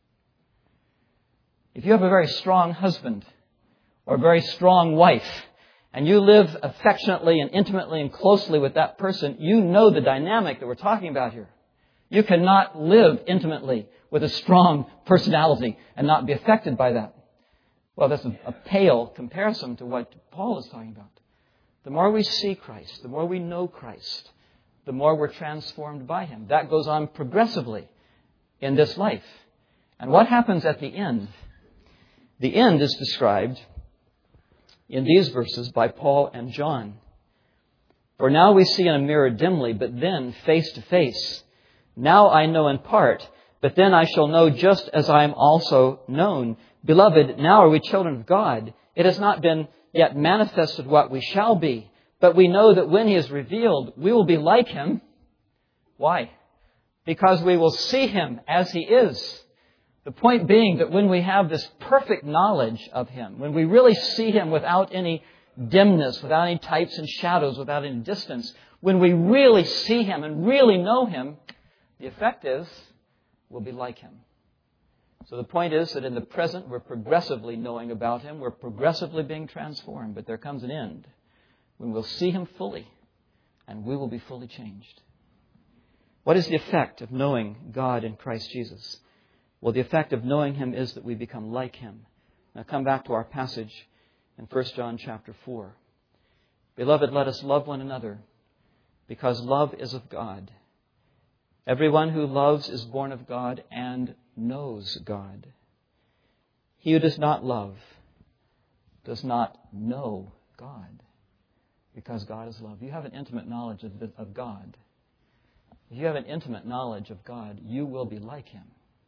If you have a very strong husband or a very strong wife, and you live affectionately and intimately and closely with that person, you know the dynamic that we're talking about here. You cannot live intimately with a strong personality and not be affected by that. Well, that's a, a pale comparison to what Paul is talking about. The more we see Christ, the more we know Christ, the more we're transformed by Him. That goes on progressively in this life. And what happens at the end? The end is described in these verses by Paul and John. For now we see in a mirror dimly, but then face to face. Now I know in part, but then I shall know just as I am also known. Beloved, now are we children of God. It has not been yet manifested what we shall be, but we know that when He is revealed, we will be like Him. Why? Because we will see Him as He is. The point being that when we have this perfect knowledge of Him, when we really see Him without any dimness, without any types and shadows, without any distance, when we really see Him and really know Him, the effect is we'll be like Him. So the point is that in the present, we're progressively knowing about Him. We're progressively being transformed. But there comes an end when we'll see Him fully and we will be fully changed. What is the effect of knowing God in Christ Jesus? Well, the effect of knowing Him is that we become like Him. Now come back to our passage in First John chapter four. Beloved, let us love one another, because love is of God. Everyone who loves is born of God and knows God. He who does not love does not know God, because God is love. You have an intimate knowledge of, of God. If you have an intimate knowledge of God, you will be like Him.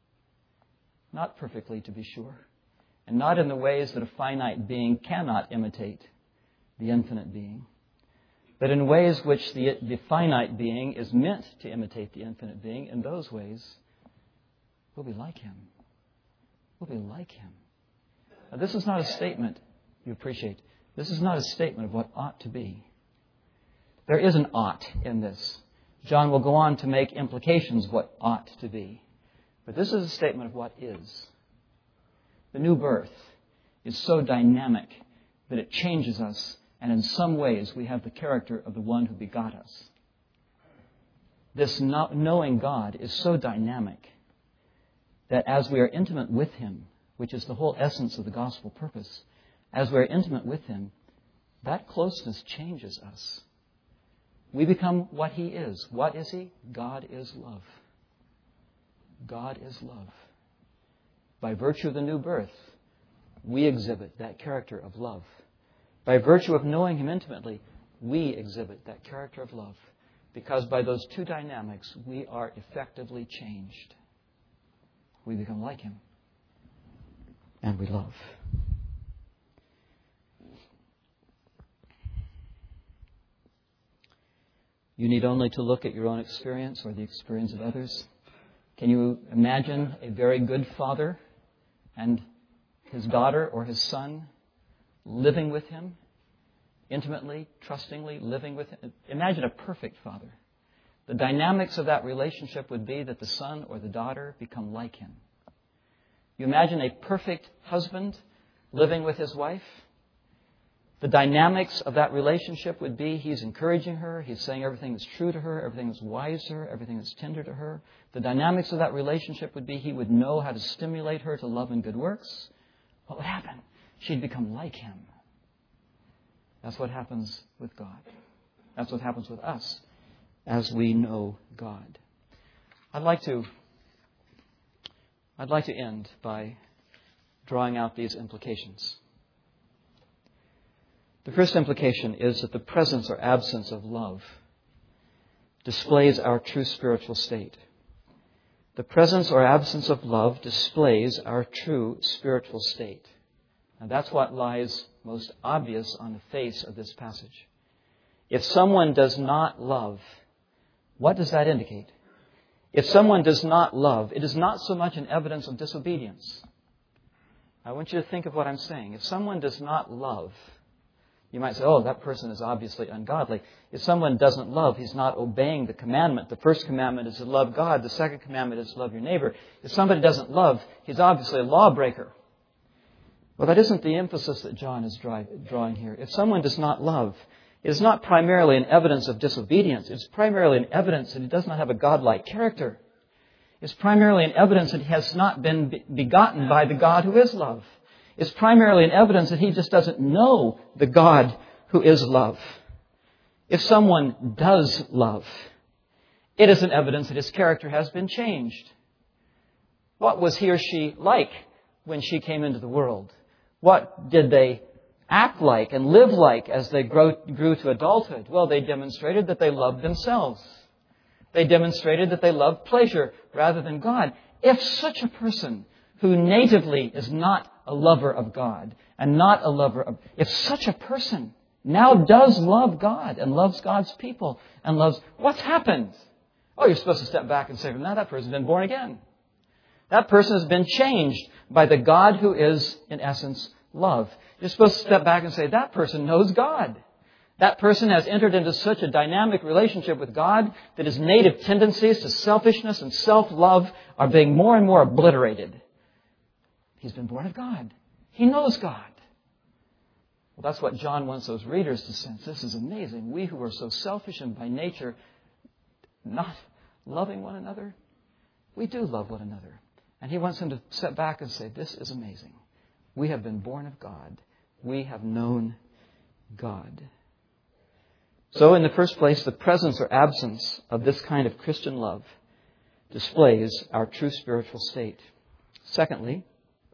Not perfectly, to be sure, and not in the ways that a finite being cannot imitate the infinite being, but in ways which the, the finite being is meant to imitate the infinite being. In those ways, we'll be like Him. We'll be like Him. Now, this is not a statement, you appreciate, this is not a statement of what ought to be. There is an ought in this. John will go on to make implications of what ought to be. But this is a statement of what is. The new birth is so dynamic that it changes us, and in some ways we have the character of the one who begot us. This knowing God is so dynamic that as we are intimate with Him, which is the whole essence of the gospel purpose, as we are intimate with Him, that closeness changes us. We become what He is. What is He? God is love. God is love. By virtue of the new birth, we exhibit that character of love. By virtue of knowing Him intimately, we exhibit that character of love. Because by those two dynamics, we are effectively changed. We become like Him. And we love. You need only to look at your own experience or the experience of others. Can you imagine a very good father and his daughter or his son living with him intimately, trustingly, living with him? Imagine a perfect father. The dynamics of that relationship would be that the son or the daughter become like him. You imagine a perfect husband living with his wife? The dynamics of that relationship would be he's encouraging her, he's saying everything that's true to her, everything that's wise to her, everything that's tender to her. The dynamics of that relationship would be he would know how to stimulate her to love and good works. What would happen? She'd become like him. That's what happens with God. That's what happens with us as we know God. I'd like to, I'd like to end by drawing out these implications. The first implication is that the presence or absence of love displays our true spiritual state. The presence or absence of love displays our true spiritual state. And that's what lies most obvious on the face of this passage. If someone does not love, what does that indicate? If someone does not love, it is not so much an evidence of disobedience. I want you to think of what I'm saying. If someone does not love, you might say, oh, that person is obviously ungodly. If someone doesn't love, he's not obeying the commandment. The first commandment is to love God. The second commandment is to love your neighbor. If somebody doesn't love, he's obviously a lawbreaker. Well, that isn't the emphasis that John is drawing here. If someone does not love, it is not primarily an evidence of disobedience. It's primarily an evidence that he does not have a godlike character. It's primarily an evidence that he has not been begotten by the God who is love. It's primarily an evidence that he just doesn't know the God who is love. If someone does love, it is an evidence that his character has been changed. What was he or she like when she came into the world? What did they act like and live like as they grow, grew to adulthood? Well, they demonstrated that they loved themselves. They demonstrated that they loved pleasure rather than God. If such a person who natively is not a lover of God and not a lover of... If such a person now does love God and loves God's people and loves... What's happened? Oh, you're supposed to step back and say, now that person's been born again. That person has been changed by the God who is, in essence, love. You're supposed to step back and say, that person knows God. That person has entered into such a dynamic relationship with God that his native tendencies to selfishness and self-love are being more and more obliterated. He's been born of God. He knows God. Well, that's what John wants those readers to sense. This is amazing. We who are so selfish and by nature not loving one another, we do love one another. And he wants them to step back and say, this is amazing. We have been born of God. We have known God. So in the first place, the presence or absence of this kind of Christian love displays our true spiritual state. Secondly,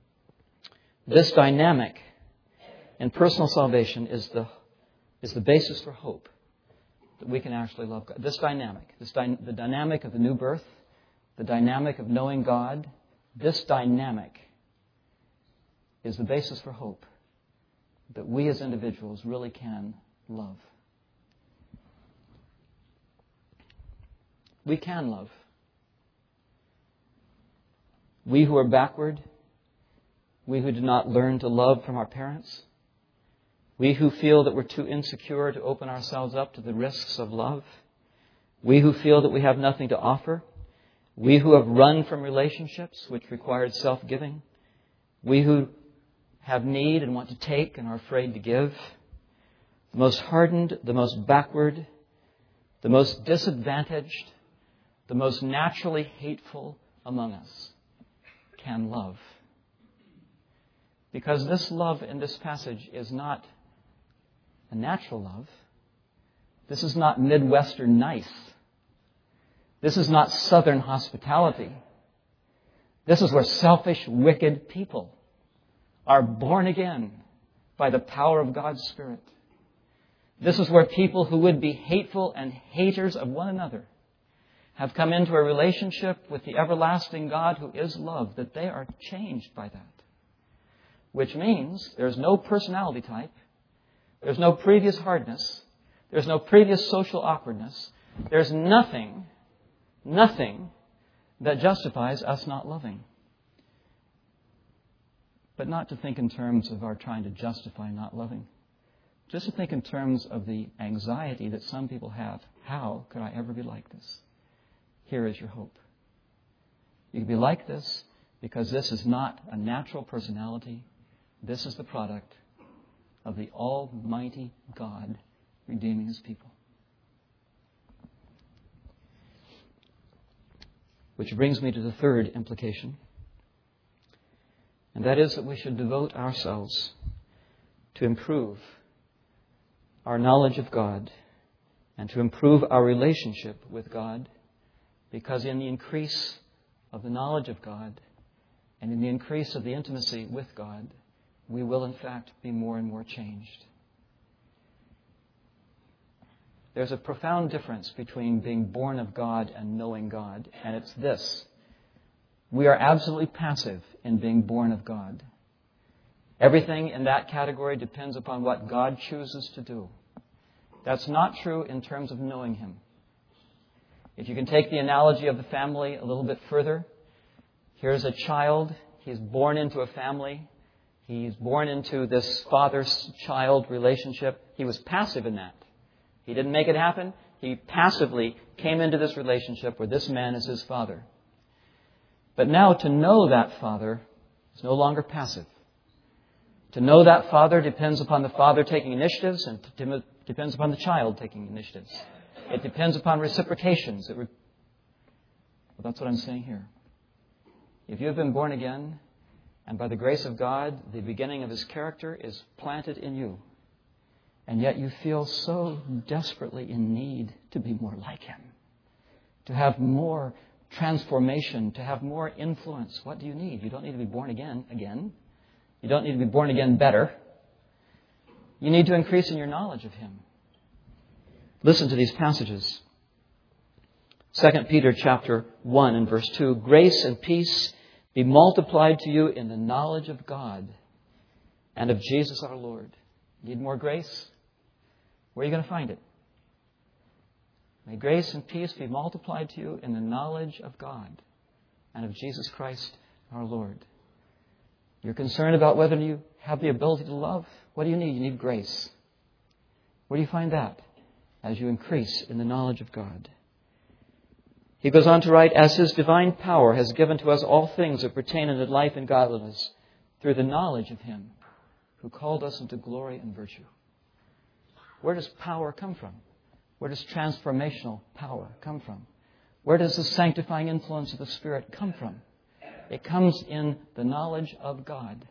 this dynamic in personal salvation is the, is the basis for hope that we can actually love God. This dynamic, this dy- the dynamic of the new birth, the dynamic of knowing God, this dynamic is the basis for hope that we as individuals really can love. We can love. We who are backward, we who did not learn to love from our parents, we who feel that we're too insecure to open ourselves up to the risks of love, we who feel that we have nothing to offer, we who have run from relationships which required self-giving, we who have need and want to take and are afraid to give, the most hardened, the most backward, the most disadvantaged, the most naturally hateful among us can love. Because this love in this passage is not a natural love. This is not Midwestern nice. This is not Southern hospitality. This is where selfish, wicked people are born again by the power of God's Spirit. This is where people who would be hateful and haters of one another have come into a relationship with the everlasting God who is love, that they are changed by that. Which means there's no personality type, there's no previous hardness, there's no previous social awkwardness, there's nothing, nothing that justifies us not loving. But not to think in terms of our trying to justify not loving. Just to think in terms of the anxiety that some people have. How could I ever be like this? Here is your hope. You can be like this because this is not a natural personality. This is the product of the Almighty God redeeming His people. Which brings me to the third implication, and that is that we should devote ourselves to improve our knowledge of God and to improve our relationship with God, because in the increase of the knowledge of God and in the increase of the intimacy with God, we will in fact be more and more changed. There's a profound difference between being born of God and knowing God, and it's this. We are absolutely passive in being born of God. Everything in that category depends upon what God chooses to do. That's not true in terms of knowing Him. If you can take the analogy of the family a little bit further, here's a child. He's born into a family. He's born into this father-child relationship. He was passive in that. He didn't make it happen. He passively came into this relationship where this man is his father. But now to know that father is no longer passive. To know that father depends upon the father taking initiatives, and it depends upon the child taking initiatives. It depends upon reciprocations. It re- well, that's what I'm saying here. If you have been born again, and by the grace of God, the beginning of His character is planted in you, and yet you feel so desperately in need to be more like Him, to have more transformation, to have more influence, what do you need? You don't need to be born again again. You don't need to be born again better. You need to increase in your knowledge of Him. Listen to these passages. Second Peter chapter one and verse two. Grace and peace be multiplied to you in the knowledge of God and of Jesus our Lord. Need more grace? Where are you going to find it? May grace and peace be multiplied to you in the knowledge of God and of Jesus Christ our Lord. You're concerned about whether you have the ability to love? What do you need? You need grace. Where do you find that? As you increase in the knowledge of God. He goes on to write, as His divine power has given to us all things that pertain unto life and godliness through the knowledge of Him who called us into glory and virtue. Where does power come from? Where does transformational power come from? Where does the sanctifying influence of the Spirit come from? It comes in the knowledge of God.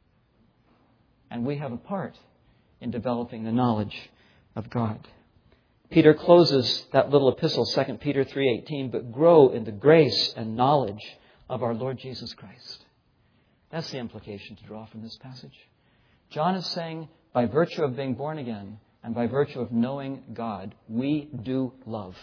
And we have a part in developing the knowledge of God. Peter closes that little epistle, Second Peter three eighteen, but grow in the grace and knowledge of our Lord Jesus Christ. That's the implication to draw from this passage. John is saying, by virtue of being born again and by virtue of knowing God, we do love.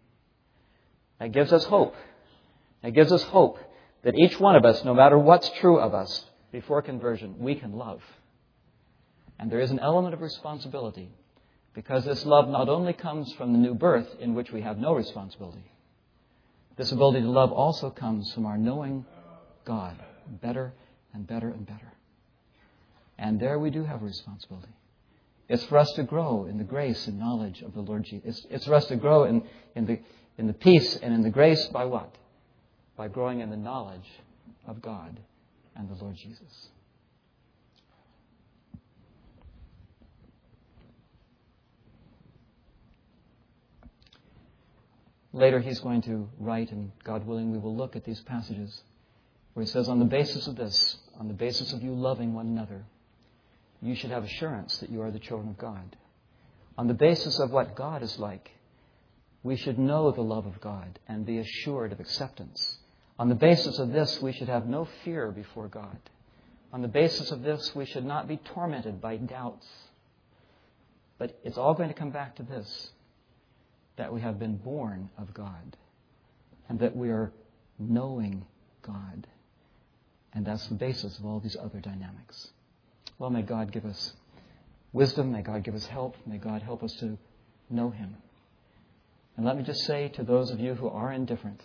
That gives us hope. That gives us hope that each one of us, no matter what's true of us before conversion, we can love. And there is an element of responsibility, because this love not only comes from the new birth in which we have no responsibility. This ability to love also comes from our knowing God better and better and better. And there we do have a responsibility. It's for us to grow in the grace and knowledge of the Lord Jesus. It's, it's for us to grow in, in, the, in the peace and in the grace by what? By growing in the knowledge of God and the Lord Jesus. Later he's going to write, and God willing we will look at these passages where he says, on the basis of this, on the basis of you loving one another, you should have assurance that you are the children of God. On the basis of what God is like, we should know the love of God and be assured of acceptance. On the basis of this, we should have no fear before God. On the basis of this, we should not be tormented by doubts. But it's all going to come back to this, that we have been born of God and that we are knowing God. And that's the basis of all these other dynamics. Well, may God give us wisdom. May God give us help. May God help us to know Him. And let me just say to those of you who are indifferent,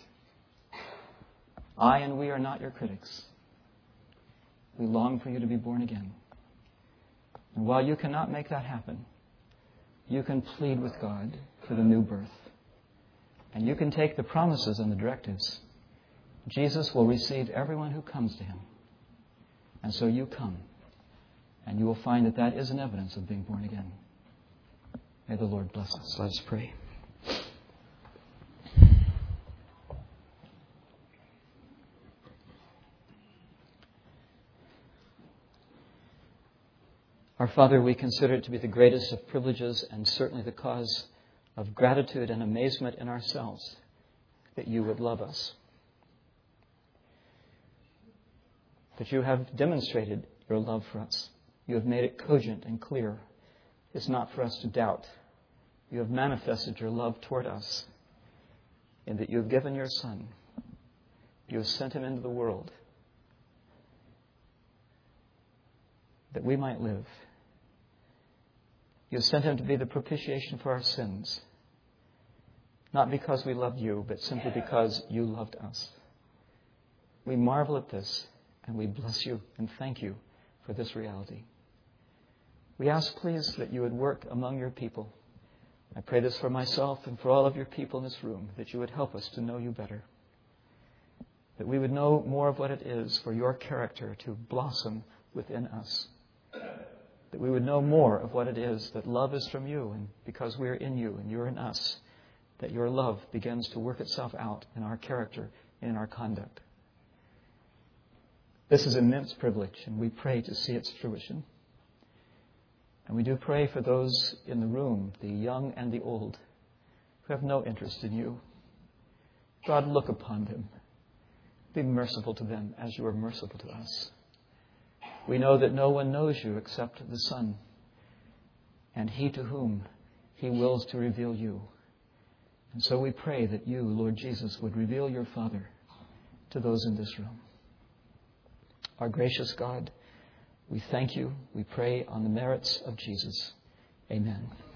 I and we are not your critics. We long for you to be born again. And while you cannot make that happen, you can plead with God for the new birth. And you can take the promises and the directives. Jesus will receive everyone who comes to Him. And so you come. And you will find that that is an evidence of being born again. May the Lord bless us. Let us pray. Our Father, we consider it to be the greatest of privileges and certainly the cause of gratitude and amazement in ourselves that you would love us. That you have demonstrated your love for us. You have made it cogent and clear. It's not for us to doubt. You have manifested your love toward us in that you have given your Son. You have sent him into the world that we might live. You have sent him to be the propitiation for our sins, not because we loved you, but simply because you loved us. We marvel at this, and we bless you and thank you for this reality. We ask, please, that you would work among your people. I pray this for myself and for all of your people in this room, that you would help us to know you better, that we would know more of what it is for your character to blossom within us, that we would know more of what it is that love is from you, and because we are in you and you're in us, that your love begins to work itself out in our character and in our conduct. This is immense privilege, and we pray to see its fruition. And we do pray for those in the room, the young and the old, who have no interest in you. God, look upon them. Be merciful to them as you are merciful to us. We know that no one knows you except the Son, and he to whom he wills to reveal you. And so we pray that you, Lord Jesus, would reveal your Father to those in this room. Our gracious God, we thank you. We pray on the merits of Jesus. Amen.